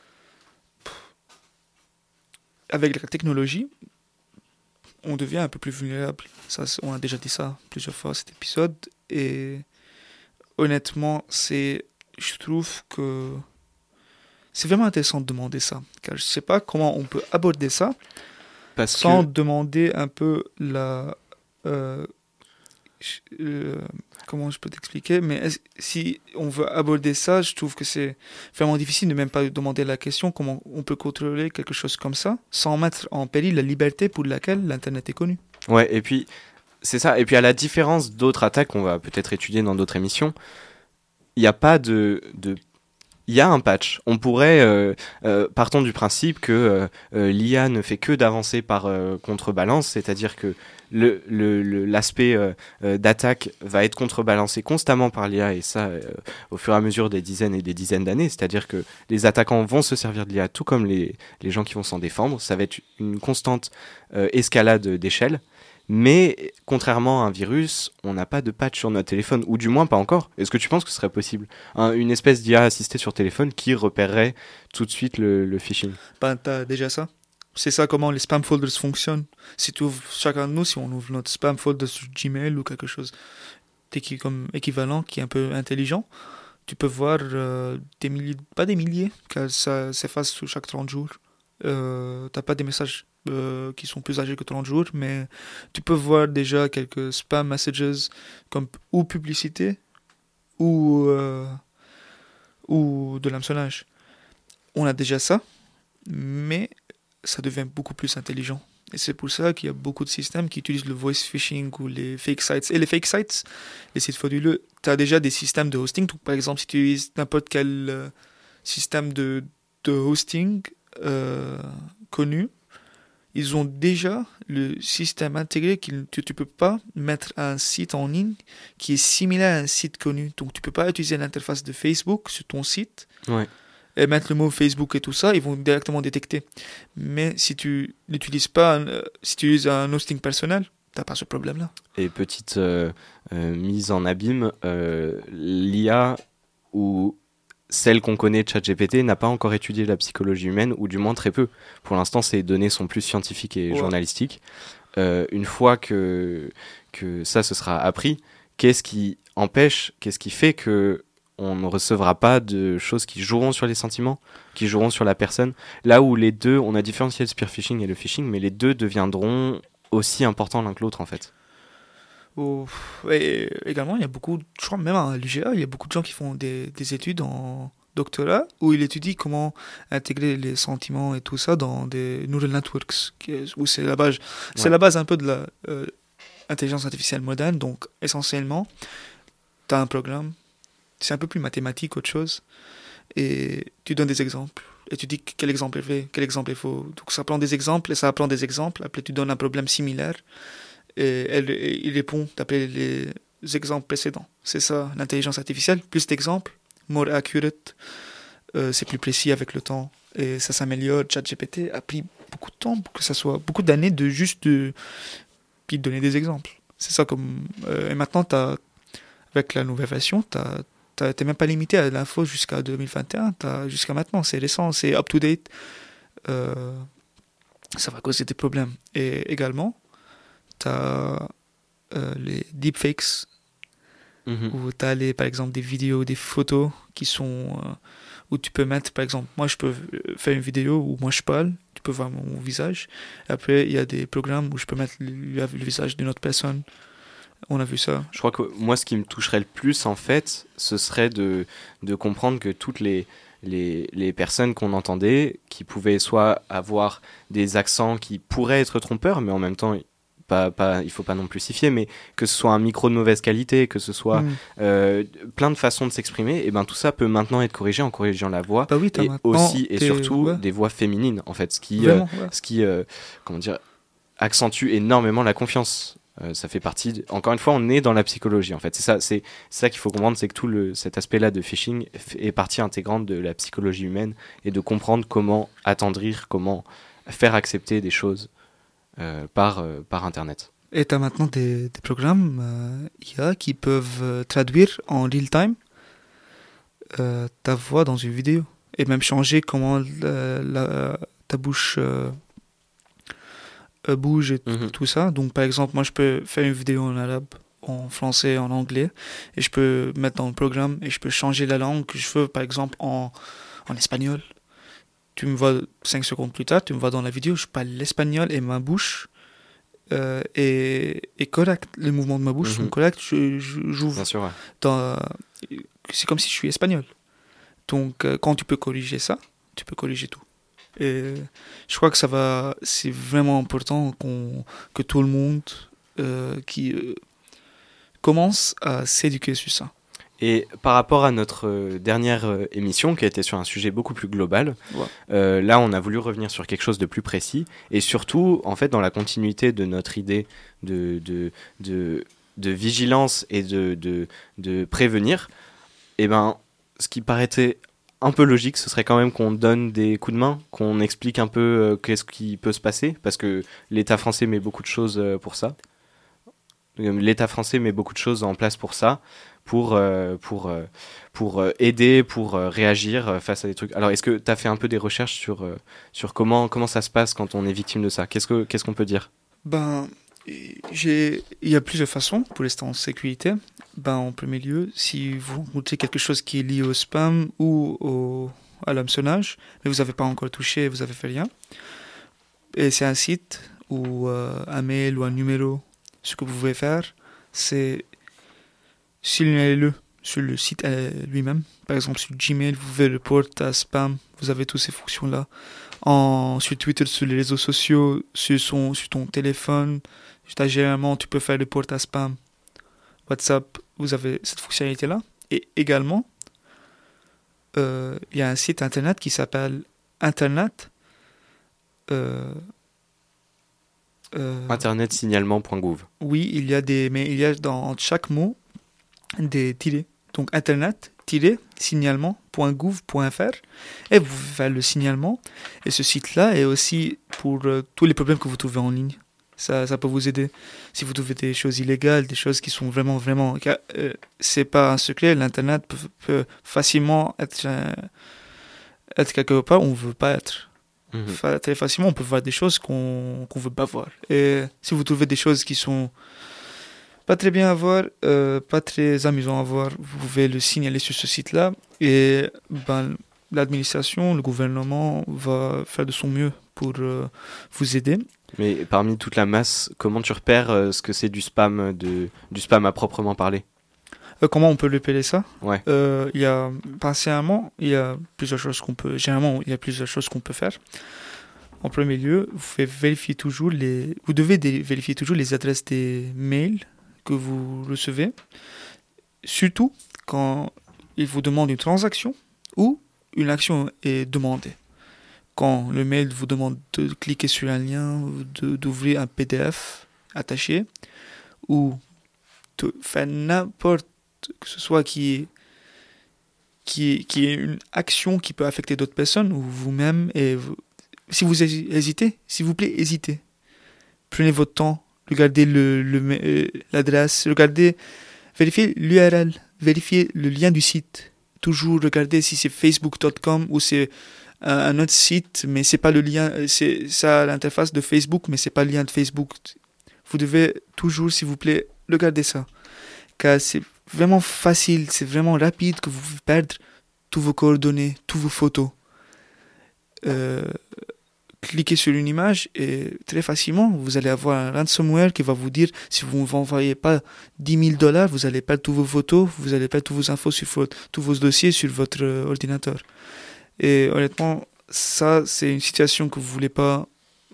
avec la technologie, on devient un peu plus vulnérable. Ça, on a déjà dit ça plusieurs fois cet épisode. Et honnêtement, c'est, je trouve que c'est vraiment intéressant de demander ça. Car je ne sais pas comment on peut aborder ça Parce sans que... demander un peu la... Euh, euh, comment je peux t'expliquer, mais si on veut aborder ça, je trouve que c'est vraiment difficile de même pas demander la question comment on peut contrôler quelque chose comme ça sans mettre en péril la liberté pour laquelle l'Internet est connu. Ouais, et puis c'est ça. Et puis à la différence d'autres attaques qu'on va peut-être étudier dans d'autres émissions, il n'y a pas de, de il y a un patch. On pourrait, euh, euh, partons du principe que euh, euh, l'I A ne fait que d'avancer par euh, contrebalance, c'est-à-dire que le, le, le, l'aspect euh, euh, d'attaque va être contrebalancé constamment par l'I A, et ça euh, au fur et à mesure des dizaines et des dizaines d'années, c'est-à-dire que les attaquants vont se servir de l'I A tout comme les, les gens qui vont s'en défendre. Ça va être une constante euh, escalade d'échelle. Mais contrairement à un virus, on n'a pas de patch sur notre téléphone, ou du moins pas encore. Est-ce que tu penses que ce serait possible, un, une espèce d'I A assistée sur téléphone qui repérerait tout de suite le, le phishing? Ben, t'as déjà ça. C'est ça comment les spam folders fonctionnent. Si tu ouvres, chacun de nous, si on ouvre notre spam folder sur Gmail ou quelque chose d'équi- comme équivalent, qui est un peu intelligent, tu peux voir euh, des milliers, pas des milliers, car ça s'efface sur chaque trente jours. Euh, t'as pas des messages euh, qui sont plus âgés que trente jours, mais tu peux voir déjà quelques spam messages comme ou publicité ou, euh, ou de l'hameçonnage. On a déjà ça, mais ça devient beaucoup plus intelligent. Et c'est pour ça qu'il y a beaucoup de systèmes qui utilisent le voice phishing ou les fake sites. Et les fake sites, les sites frauduleux, tu as déjà des systèmes de hosting. Donc, par exemple, si tu utilises n'importe quel euh, système de, de hosting euh, connu, ils ont déjà le système intégré que tu ne peux pas mettre un site en ligne qui est similaire à un site connu. Donc, tu ne peux pas utiliser l'interface de Facebook sur ton site. Ouais. Et mettre le mot Facebook et tout ça, ils vont directement détecter. Mais si tu n'utilises pas, un, euh, si tu utilises un hosting personnel, t'as pas ce problème-là. Et petite euh, euh, mise en abîme, euh, l'I A ou celle qu'on connaît, ChatGPT, n'a pas encore étudié la psychologie humaine, ou du moins très peu. Pour l'instant, ces données sont plus scientifiques et Ouais. journalistiques. Euh, une fois que, que ça se sera appris, qu'est-ce qui empêche, qu'est-ce qui fait que on ne recevra pas de choses qui joueront sur les sentiments, qui joueront sur la personne. Là où les deux, on a différencié le spear phishing et le phishing, mais les deux deviendront aussi importants l'un que l'autre en fait. Ou- et également, il y a beaucoup, je crois même à l'U G A, il y a beaucoup de gens qui font des, des études en doctorat où ils étudient comment intégrer les sentiments et tout ça dans des neural networks, qui est- où c'est la base, c'est Ouais. la base un peu de la euh, intelligence artificielle moderne. Donc, essentiellement, tu as un programme, c'est un peu plus mathématique qu'autre chose, et tu donnes des exemples. Et tu dis quel exemple est vrai, quel exemple est faux. Donc ça prend des exemples et ça apprend des exemples. Après, tu donnes un problème similaire et, elle, et il répond d'après les exemples précédents. C'est ça, l'intelligence artificielle. Plus d'exemples, more accurate, euh, c'est plus précis avec le temps et ça s'améliore. ChatGPT a pris beaucoup de temps pour que ça soit beaucoup d'années de juste de puis de donner des exemples. C'est ça comme euh, et maintenant t'as, avec la nouvelle version, t'as T'as- T'es même pas limité à l'info jusqu'à deux mille vingt et un, t'as- jusqu'à maintenant, c'est récent, c'est up-to-date. Euh, ça va causer des problèmes. Et également, tu as les deepfakes, Mhm. où tu as les, par exemple des vidéos, des photos qui sont... euh, où tu peux mettre, par exemple, moi je peux euh, faire une vidéo où moi je parle, tu peux voir mon visage. Après, il y a des programmes où je peux mettre le, le visage d'une autre personne. On a vu ça. Je crois que moi, ce qui me toucherait le plus, en fait, ce serait de, de comprendre que toutes les, les, les personnes qu'on entendait, qui pouvaient soit avoir des accents qui pourraient être trompeurs, mais en même temps, pas, pas, il ne faut pas non plus s'y fier, mais que ce soit un micro de mauvaise qualité, que ce soit Mm. euh, plein de façons de s'exprimer, et ben tout ça peut maintenant être corrigé en corrigeant la voix, Bah oui, t'as et maintenant aussi et tes- surtout ouais, des voix féminines, en fait, ce qui, euh, vraiment, ouais. ce qui euh, comment dire, accentue énormément la confiance. Euh, ça fait partie. De... Encore une fois, on est dans la psychologie en fait. C'est ça, c'est, c'est ça qu'il faut comprendre, c'est que tout le, cet aspect-là de phishing f- est partie intégrante de la psychologie humaine et de comprendre comment attendrir, comment faire accepter des choses euh, par euh, par internet. Et tu as maintenant des, des programmes euh, I A qui peuvent euh, traduire en real time euh, ta voix dans une vidéo et même changer comment la, la- ta bouche euh, euh, bouge et Mhm. tout ça. Donc par exemple, moi je peux faire une vidéo en arabe, en français, en anglais et je peux mettre dans le programme et je peux changer la langue que je veux, par exemple en, en espagnol. Tu me vois cinq secondes plus tard, tu me vois dans la vidéo, je parle l'espagnol et ma bouche euh, est, est correcte. Les mouvements de ma bouche Mhm. sont corrects. Je, je, j'ouvre Bien sûr. Ouais. dans, c'est comme si je suis espagnol. Donc, euh, quand tu peux corriger ça, tu peux corriger tout. Et je crois que ça va, c'est vraiment important qu'on, que tout le monde euh, qui euh, commence à s'éduquer sur ça. Et par rapport à notre euh, dernière euh, émission, qui a été sur un sujet beaucoup plus global, Ouais. euh, là, on a voulu revenir sur quelque chose de plus précis, et surtout, en fait, dans la continuité de notre idée de, de, de, de vigilance et de, de, de prévenir, eh ben, ce qui paraissait un peu logique, ce serait quand même qu'on donne des coups de main, qu'on explique un peu euh, qu'est-ce qui peut se passer, parce que l'État français met beaucoup de choses euh, pour ça. L'État français met beaucoup de choses en place pour ça, pour, euh, pour, euh, pour euh, aider, pour euh, réagir euh, face à des trucs. Alors, est-ce que tu as fait un peu des recherches sur, euh, sur comment, comment ça se passe quand on est victime de ça ? Qu'est-ce que, qu'est-ce qu'on peut dire ? Ben, j'ai... il y a plusieurs façons pour rester en sécurité. Ben, en premier lieu, si vous rencontrez quelque chose qui est lié au spam ou au... à l'hameçonnage, mais vous n'avez pas encore touché, vous n'avez fait rien, et c'est un site ou euh, un mail ou un numéro, ce que vous pouvez faire, c'est signaler-le sur le site euh, lui-même. Par exemple, sur Gmail, vous pouvez report à spam, vous avez toutes ces fonctions-là. En, sur Twitter, sur les réseaux sociaux, sur, son, sur ton téléphone, généralement, tu peux faire report à spam. WhatsApp, vous avez cette fonctionnalité-là. Et également, euh, il y a un site internet qui s'appelle Internet. Euh, euh, internet signalement point gouv. Oui, il y a des, mais il y a dans chaque mot des tirets. Donc internet signalement point gouv point f r et vous pouvez faire le signalement. Et ce site-là est aussi pour euh, tous les problèmes que vous trouvez en ligne. Ça, ça peut vous aider. Si vous trouvez des choses illégales, des choses qui sont vraiment, vraiment... Euh, c'est pas un secret, l'internet peut, peut facilement être, euh, être quelque part où on ne veut pas être. Mmh. Très facilement, on peut voir des choses qu'on qu'on veut pas voir. Et si vous trouvez des choses qui sont pas très bien à voir, euh, pas très amusant à voir, vous pouvez le signaler sur ce site-là. Et ben, l'administration, le gouvernement va faire de son mieux pour euh, vous aider. Mais parmi toute la masse, comment tu repères euh, ce que c'est du spam, de, du spam à proprement parler ? Euh, comment on peut repérer ça ? Ouais. Euh, il y a, partiellement, il y a plusieurs choses qu'on peut, généralement, il y a plusieurs choses qu'on peut faire. En premier lieu, vous faites vérifier toujours les, vous devez dé- vérifier toujours les adresses des mails que vous recevez, surtout quand il vous demande une transaction ou une action est demandée. Quand le mail vous demande de cliquer sur un lien, de, d'ouvrir un P D F attaché, ou de faire n'importe que ce soit qui est, qui est, qui est une action qui peut affecter d'autres personnes, ou vous-même, et vous, si vous hésitez, s'il vous plaît, hésitez. Prenez votre temps, regardez le, le, euh, l'adresse, regardez, vérifiez l'U R L, vérifiez le lien du site. Toujours regardez si c'est facebook point com ou c'est un, un autre site, mais c'est pas le lien, c'est ça l'interface de Facebook, mais c'est pas le lien de Facebook. Vous devez toujours, s'il vous plaît, regarder ça. Car c'est vraiment facile, c'est vraiment rapide que vous pouvez perdre tous vos coordonnées, toutes vos photos. Euh, cliquez sur une image et très facilement, vous allez avoir un ransomware qui va vous dire si vous ne envoyez pas dix mille dollars, vous allez perdre toutes vos photos, vous allez perdre toutes vos infos sur votre, tous vos dossiers sur votre euh, ordinateur. Et honnêtement, ça, c'est une situation que vous ne voulez pas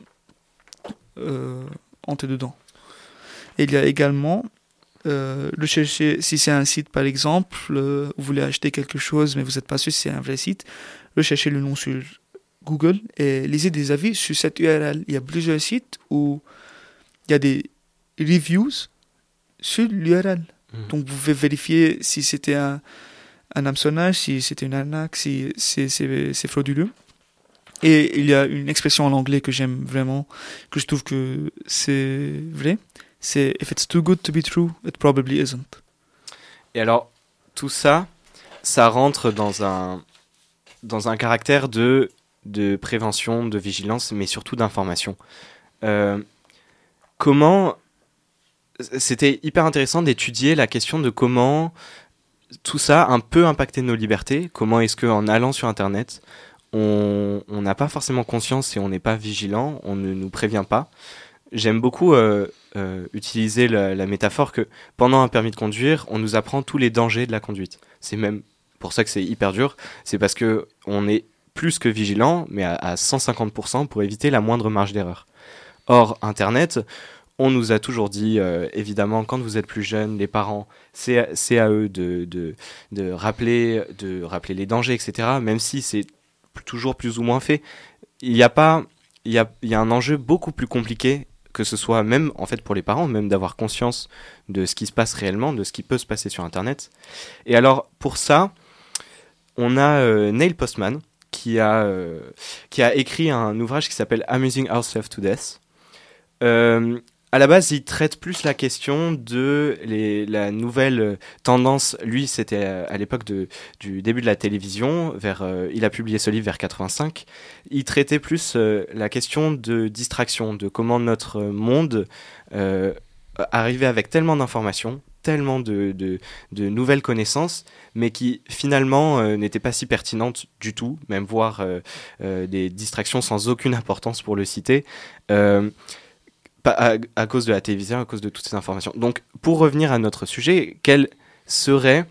euh, entrer dedans. Et il y a également Euh, rechercher, si c'est un site par exemple, euh, vous voulez acheter quelque chose mais vous n'êtes pas sûr si c'est un vrai site, recherchez le nom sur Google et lisez des avis sur cette U R L. Il y a plusieurs sites où il y a des reviews sur l'U R L. Mmh. Donc vous pouvez vérifier si c'était un, un hameçonnage, si c'était une arnaque, si c'est, c'est, c'est frauduleux. Et il y a une expression en anglais que j'aime vraiment, que je trouve que c'est vrai. C'est « If it's too good to be true, it probably isn't ». Et alors, tout ça, ça rentre dans un, dans un caractère de, de prévention, de vigilance, mais surtout d'information. Euh, comment... C'était hyper intéressant d'étudier la question de comment tout ça a un peu impacté nos libertés. Comment est-ce qu'en allant sur Internet, on n'a pas forcément conscience et on n'est pas vigilant, on ne nous prévient pas. J'aime beaucoup euh, euh, utiliser la, la métaphore que pendant un permis de conduire, on nous apprend tous les dangers de la conduite. C'est même pour ça que c'est hyper dur. C'est parce qu'on est plus que vigilant, mais à, à cent cinquante pour cent pour éviter la moindre marge d'erreur. Or, Internet, on nous a toujours dit, euh, évidemment, quand vous êtes plus jeune, les parents, c'est, c'est à eux de, de, de, rappeler, de rappeler les dangers, et cetera, même si c'est toujours plus ou moins fait. Il y a pas, il y a, il y a un enjeu beaucoup plus compliqué, que ce soit même, en fait, pour les parents, même d'avoir conscience de ce qui se passe réellement, de ce qui peut se passer sur Internet. Et alors, pour ça, on a euh, Neil Postman, qui a, euh, qui a écrit un ouvrage qui s'appelle Amusing Ourselves to Death. Euh, à la base, il traite plus la question de les, la nouvelle tendance. Lui, c'était à l'époque de, du début de la télévision. Vers, euh, il a publié ce livre vers quatre-vingt-cinq. Il traitait plus euh, la question de distraction, de comment notre monde euh, arrivait avec tellement d'informations, tellement de, de, de nouvelles connaissances, mais qui finalement euh, n'étaient pas si pertinentes du tout, même voire euh, euh, des distractions sans aucune importance pour le citer. Euh, À, à cause de la télévision, à cause de toutes ces informations. Donc, pour revenir à notre sujet, quelle serait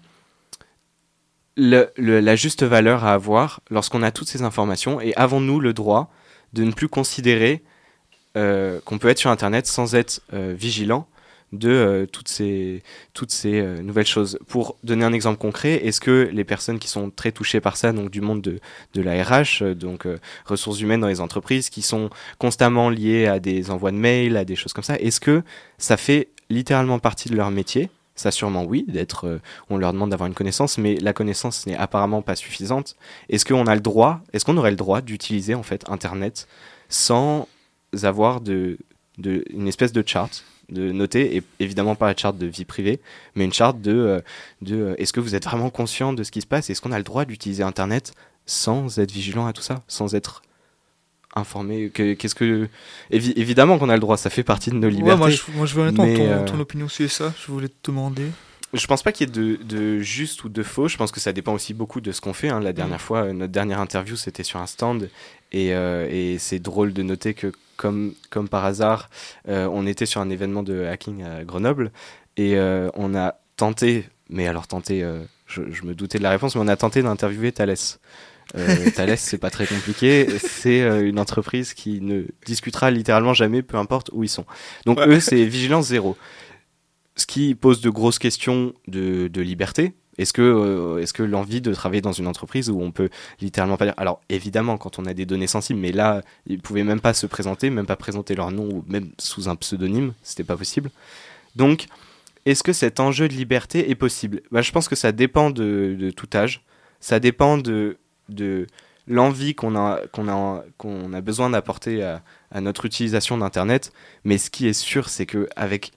le, le, la juste valeur à avoir lorsqu'on a toutes ces informations et avons-nous le droit de ne plus considérer euh, qu'on peut être sur Internet sans être euh, vigilant de euh, toutes ces, toutes ces euh, nouvelles choses. Pour donner un exemple concret, est-ce que les personnes qui sont très touchées par ça, donc du monde de, de la R H, euh, donc euh, ressources humaines dans les entreprises, qui sont constamment liées à des envois de mails, à des choses comme ça, est-ce que ça fait littéralement partie de leur métier ? Ça sûrement oui, d'être, euh, on leur demande d'avoir une connaissance, mais la connaissance n'est apparemment pas suffisante. Est-ce qu'on a le droit, est-ce qu'on aurait le droit d'utiliser en fait Internet sans avoir de, de, une espèce de charte de noter, et évidemment pas la charte de vie privée, mais une charte de, euh, de euh, est-ce que vous êtes vraiment conscient de ce qui se passe ? Est-ce qu'on a le droit d'utiliser Internet sans être vigilant à tout ça, sans être informé que, qu'est-ce que Évi- Évidemment qu'on a le droit, ça fait partie de nos libertés. Ouais, moi, je, moi je veux entendre ton, euh... ton opinion sur ça, je voulais te demander. Je pense pas qu'il y ait de, de juste ou de faux, je pense que ça dépend aussi beaucoup de ce qu'on fait. Hein. La dernière mmh. fois, notre dernière interview, c'était sur un stand, et, euh, et c'est drôle de noter que Comme, comme par hasard, euh, on était sur un événement de hacking à Grenoble et euh, on a tenté, mais alors tenté, euh, je, je me doutais de la réponse, mais on a tenté d'interviewer Thales. Euh, Thales, c'est pas très compliqué, c'est euh, une entreprise qui ne discutera littéralement jamais, peu importe où ils sont. Donc ouais. Eux, c'est vigilance zéro. Ce qui pose de grosses questions de, de liberté. Est-ce que, euh, est-ce que l'envie de travailler dans une entreprise où on peut littéralement pas dire... Alors, évidemment, quand on a des données sensibles, mais là, ils ne pouvaient même pas se présenter, même pas présenter leur nom, ou même sous un pseudonyme, c'était pas possible. Donc, est-ce que cet enjeu de liberté est possible ? Bah, je pense que ça dépend de, de tout âge. Ça dépend de, de l'envie qu'on a, qu'on a, qu'on a besoin d'apporter à, à notre utilisation d'Internet. Mais ce qui est sûr, c'est qu'avec...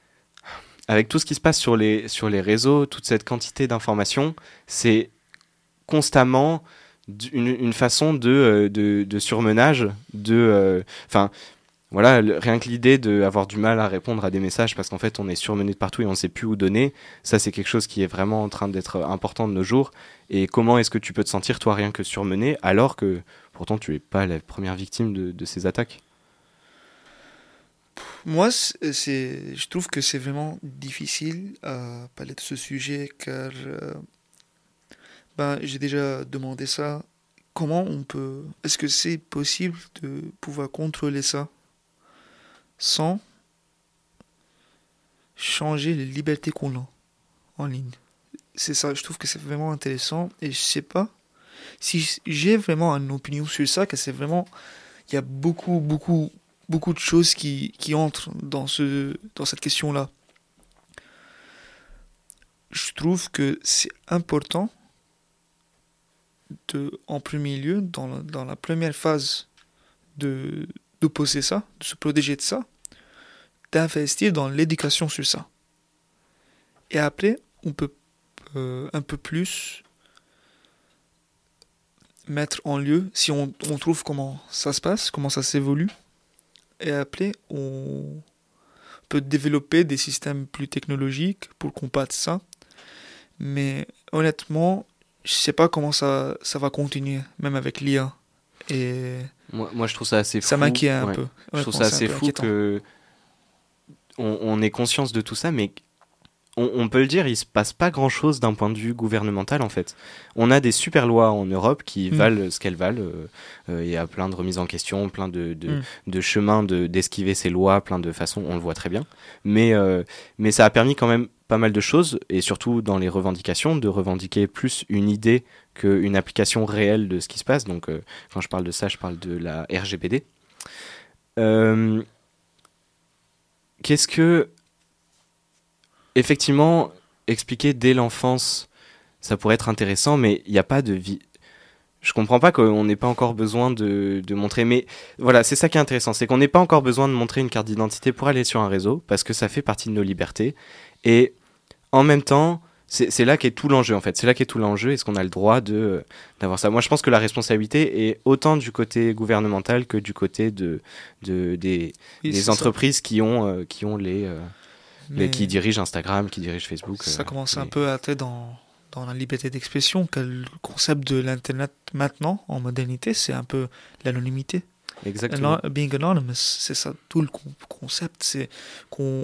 Avec tout ce qui se passe sur les, sur les réseaux, toute cette quantité d'informations, c'est constamment une, une façon de, de, de surmenage, de... Enfin, euh, voilà, le, rien que l'idée d'avoir du mal à répondre à des messages parce qu'en fait, on est surmené de partout et on ne sait plus où donner, ça, c'est quelque chose qui est vraiment en train d'être important de nos jours. Et comment est-ce que tu peux te sentir, toi, rien que surmené, alors que, pourtant, tu n'es pas la première victime de, de ces attaques ? Moi, c'est, je trouve que c'est vraiment difficile à parler de ce sujet car euh, ben, j'ai déjà demandé ça. Comment on peut... Est-ce que c'est possible de pouvoir contrôler ça sans changer les libertés qu'on a en ligne? C'est ça, je trouve que c'est vraiment intéressant et je sais pas si j'ai vraiment une opinion sur ça, que c'est vraiment... Il y a beaucoup, beaucoup... beaucoup de choses qui, qui entrent dans, ce, dans cette question-là. Je trouve que c'est important, de, en premier lieu, dans la, dans la première phase de, de poser ça, de se protéger de ça, d'investir dans l'éducation sur ça. Et après, on peut euh, un peu plus mettre en lieu, si on, on trouve comment ça se passe, comment ça s'évolue, et après, on peut développer des systèmes plus technologiques pour combattre ça. Mais honnêtement, je ne sais pas comment ça, ça va continuer, même avec l'I A. Et moi, moi, je trouve ça assez fou. Ça m'inquiète un ouais. peu. Je trouve ça assez fou qu'on on ait conscience de tout ça, mais on, on peut le dire, il se passe pas grand-chose d'un point de vue gouvernemental en fait. On a des super lois en Europe qui mmh. valent ce qu'elles valent. Il euh, euh, y a plein de remises en question, plein de, de, mmh. de chemins de, d'esquiver ces lois, plein de façons, on le voit très bien. Mais, euh, mais ça a permis quand même pas mal de choses, et surtout dans les revendications, de revendiquer plus une idée qu'une application réelle de ce qui se passe. Donc euh, quand je parle de ça, je parle de la R G P D. Euh, qu'est-ce que... Effectivement, expliquer dès l'enfance, ça pourrait être intéressant, mais il n'y a pas de vie. Je comprends pas qu'on n'ait pas encore besoin de, de montrer. Mais voilà, c'est ça qui est intéressant, c'est qu'on n'ait pas encore besoin de montrer une carte d'identité pour aller sur un réseau, parce que ça fait partie de nos libertés. Et en même temps, c'est, c'est là qu'est tout l'enjeu, en fait. C'est là qu'est tout l'enjeu. Est-ce qu'on a le droit de, d'avoir ça ? Moi, je pense que la responsabilité est autant du côté gouvernemental que du côté de, de, des, oui, des entreprises ça. qui ont, euh, qui ont les... Euh, Mais qui dirige Instagram, qui dirige Facebook. Ça euh, commence mais... un peu à être dans, dans la liberté d'expression, que le concept de l'Internet maintenant, en modernité, c'est un peu l'anonymité. Exactement. Ano- being anonymous, c'est ça tout le concept, c'est qu'on,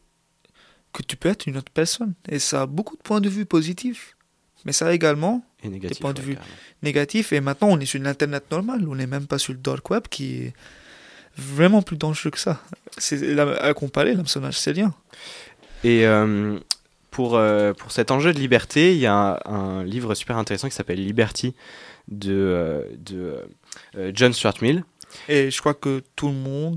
que tu peux être une autre personne. Et ça a beaucoup de points de vue positifs, mais ça a également et négatif, des points de ouais, vue carrément. négatifs. Et maintenant, on est sur l'Internet normal, on n'est même pas sur le dark web qui est vraiment plus dangereux que ça. C'est, à comparer, l'hameçonnage, c'est rien. Et euh, pour, euh, pour cet enjeu de liberté, il y a un, un livre super intéressant qui s'appelle Liberty de, euh, de euh, John Stuart Mill. Et je crois que tout le monde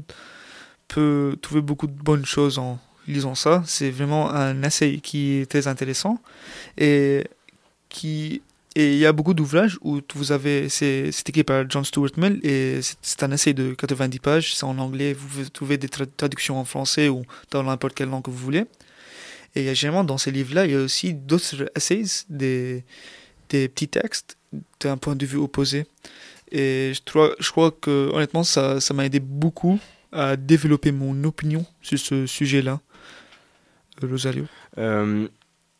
peut trouver beaucoup de bonnes choses en lisant ça. C'est vraiment un essai qui est très intéressant. Et qui... Et il y a beaucoup d'ouvrages où vous avez, c'est, c'est écrit par John Stuart Mill et c'est, c'est un essai de quatre-vingt-dix pages, c'est en anglais, vous pouvez trouver des tra- traductions en français ou dans n'importe quelle langue que vous voulez. Et il y a généralement dans ces livres-là, il y a aussi d'autres essays, des, des petits textes d'un point de vue opposé. Et je crois, je crois que honnêtement, ça, ça m'a aidé beaucoup à développer mon opinion sur ce sujet-là. Rosario. Euh,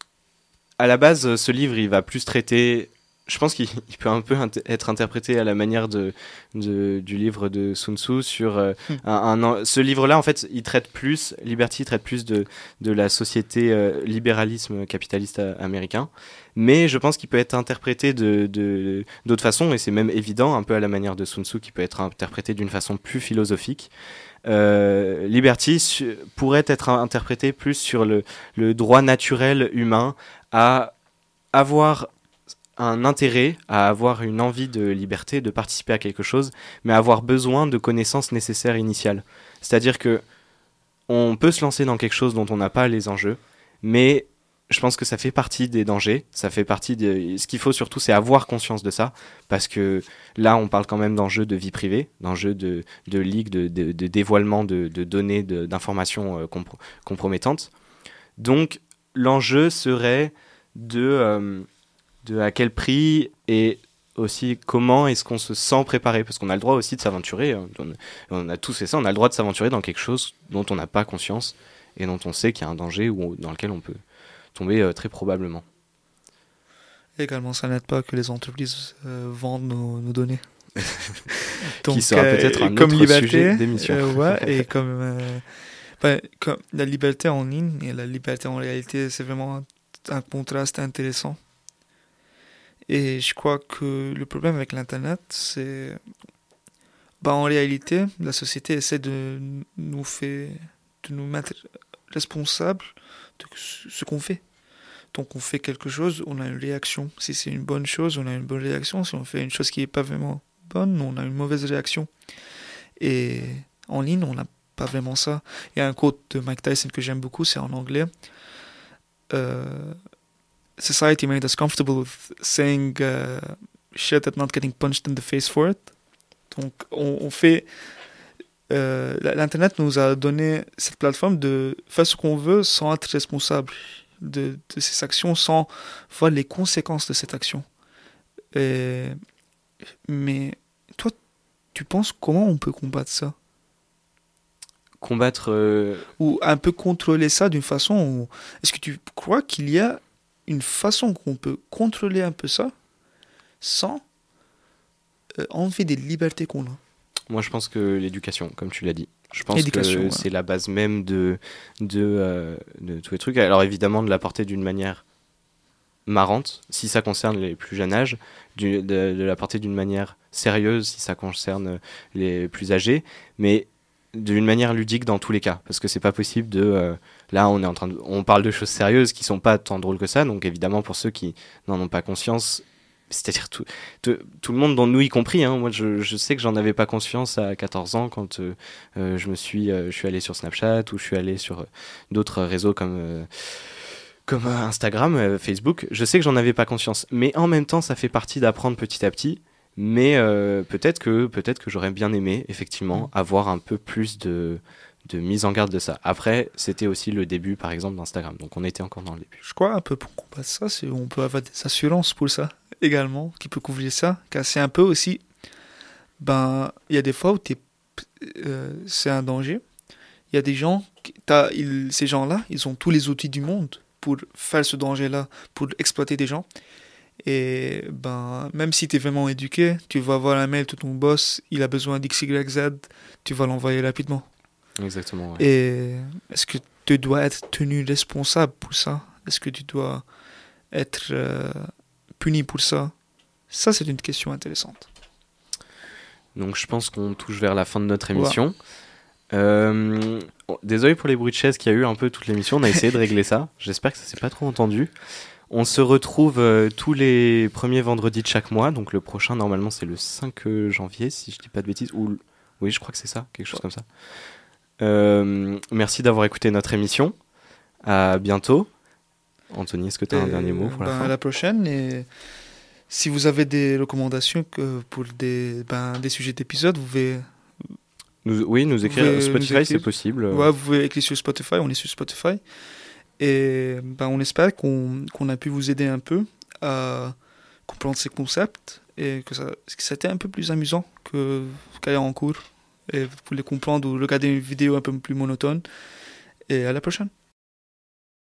à la base, ce livre, il va plus traiter... Je pense qu'il il peut un peu int- être interprété à la manière de, de, du livre de Sun Tzu sur euh, mm. un, un... Ce livre-là, en fait, il traite plus... Liberty traite plus de, de la société euh, libéralisme capitaliste euh, américain. Mais je pense qu'il peut être interprété de, de, d'autres façons, et c'est même évident, un peu à la manière de Sun Tzu, qui peut être interprété d'une façon plus philosophique. Euh, Liberty su- pourrait être interprété plus sur le, le droit naturel humain à avoir un intérêt, à avoir une envie de liberté, de participer à quelque chose, mais avoir besoin de connaissances nécessaires initiales. C'est-à-dire que on peut se lancer dans quelque chose dont on n'a pas les enjeux, mais je pense que ça fait partie des dangers, ça fait partie de... Ce qu'il faut surtout, c'est avoir conscience de ça, parce que là, on parle quand même d'enjeux de vie privée, d'enjeux de, de leak, de, de, de dévoilement de, de données, de, d'informations euh, compro- compromettantes. Donc, l'enjeu serait de, euh, de à quel prix et aussi comment est-ce qu'on se sent préparé, parce qu'on a le droit aussi de s'aventurer, on, on a tous fait ça, on a le droit de s'aventurer dans quelque chose dont on n'a pas conscience et dont on sait qu'il y a un danger ou dans lequel on peut tomber euh, très probablement. Également, ça n'aide pas que les entreprises euh, vendent nos, nos données. Donc, qui sera euh, peut-être un comme autre liberté, sujet d'émission. Euh, ouais, et comme, euh, ben, comme la liberté en ligne et la liberté en réalité, c'est vraiment un, un contraste intéressant. Et je crois que le problème avec l'Internet, c'est... Ben, en réalité, la société essaie de nous, fait, de nous mettre responsables de ce qu'on fait. Donc on fait quelque chose, on a une réaction. Si c'est une bonne chose, on a une bonne réaction. Si on fait une chose qui n'est pas vraiment bonne, on a une mauvaise réaction. Et en ligne, on n'a pas vraiment ça. Il y a un quote de Mike Tyson que j'aime beaucoup, c'est en anglais. Uh, Society made us comfortable with saying uh, shit and not getting punched in the face for it. Donc on, on fait... Euh, L'Internet nous a donné cette plateforme de faire ce qu'on veut sans être responsable de, de ces actions, sans voir les conséquences de cette action. Et, mais toi, tu penses comment on peut combattre ça ? Combattre... Euh... Ou un peu contrôler ça d'une façon où... Est-ce que tu crois qu'il y a une façon qu'on peut contrôler un peu ça sans euh, enlever des libertés qu'on a ? Moi, je pense que l'éducation, comme tu l'as dit. Je pense Éducation, que ouais. c'est la base même de, de, euh, de tous les trucs. Alors évidemment, de l'apporter d'une manière marrante, si ça concerne les plus jeunes âges, du, de, de l'apporter d'une manière sérieuse, si ça concerne les plus âgés, mais d'une manière ludique dans tous les cas, parce que c'est pas possible de... Euh, là, on est en train de, on parle de choses sérieuses qui sont pas tant drôles que ça, donc évidemment, pour ceux qui n'en ont pas conscience... C'est-à-dire tout, tout, tout le monde, dont nous y compris. Hein. Moi, je, je sais que j'en avais pas conscience à quatorze ans quand euh, euh, je me suis, euh, je suis allé sur Snapchat ou je suis allé sur euh, d'autres réseaux comme euh, comme euh, Instagram, euh, Facebook. Je sais que j'en avais pas conscience, mais en même temps, ça fait partie d'apprendre petit à petit. Mais euh, peut-être que peut-être que j'aurais bien aimé effectivement avoir un peu plus de de mise en garde de ça. Après, c'était aussi le début, par exemple, d'Instagram. Donc, on était encore dans le début. Je crois un peu pour qu'on passe ça, c'est on peut avoir des assurances pour ça également, qui peut couvrir ça, car c'est un peu aussi, ben, il y a des fois où t'es, euh, c'est un danger. Il y a des gens, qui- t'as, ils, ces gens-là, ils ont tous les outils du monde pour faire ce danger-là, pour exploiter des gens. Et ben, même si tu es vraiment éduqué, tu vas avoir un mail de ton boss, il a besoin d'X Y Z, tu vas l'envoyer rapidement. Exactement. Ouais. Et est-ce que tu dois être tenu responsable pour ça? Est-ce que tu dois être euh, puni pour ça? Ça, c'est une question intéressante. Donc, je pense qu'on touche vers la fin de notre émission. Ouais. Euh, désolé pour les bruits de chaises qu'il y a eu un peu toute l'émission. On a essayé de régler ça. J'espère que ça s'est pas trop entendu. On se retrouve euh, tous les premiers vendredis de chaque mois. Donc, le prochain, normalement, c'est le cinq janvier, si je dis pas de bêtises. Ou... Oui, je crois que c'est ça, quelque chose ouais. comme ça. Euh, merci d'avoir écouté notre émission. À bientôt. Anthony, est-ce que tu as un dernier mot pour ben, la fin? À la prochaine. Et si vous avez des recommandations que pour des, ben, des sujets d'épisodes, vous pouvez... Nous, oui, nous écrire. Spotify, nous écrire. C'est possible. Ouais, vous pouvez écrire sur Spotify. On est sur Spotify. Et ben, on espère qu'on, qu'on a pu vous aider un peu à comprendre ces concepts et que ça, que ça a été un peu plus amusant que, qu'à en cours. Et vous pouvez comprendre ou regarder une vidéo un peu plus monotone. Et à la prochaine.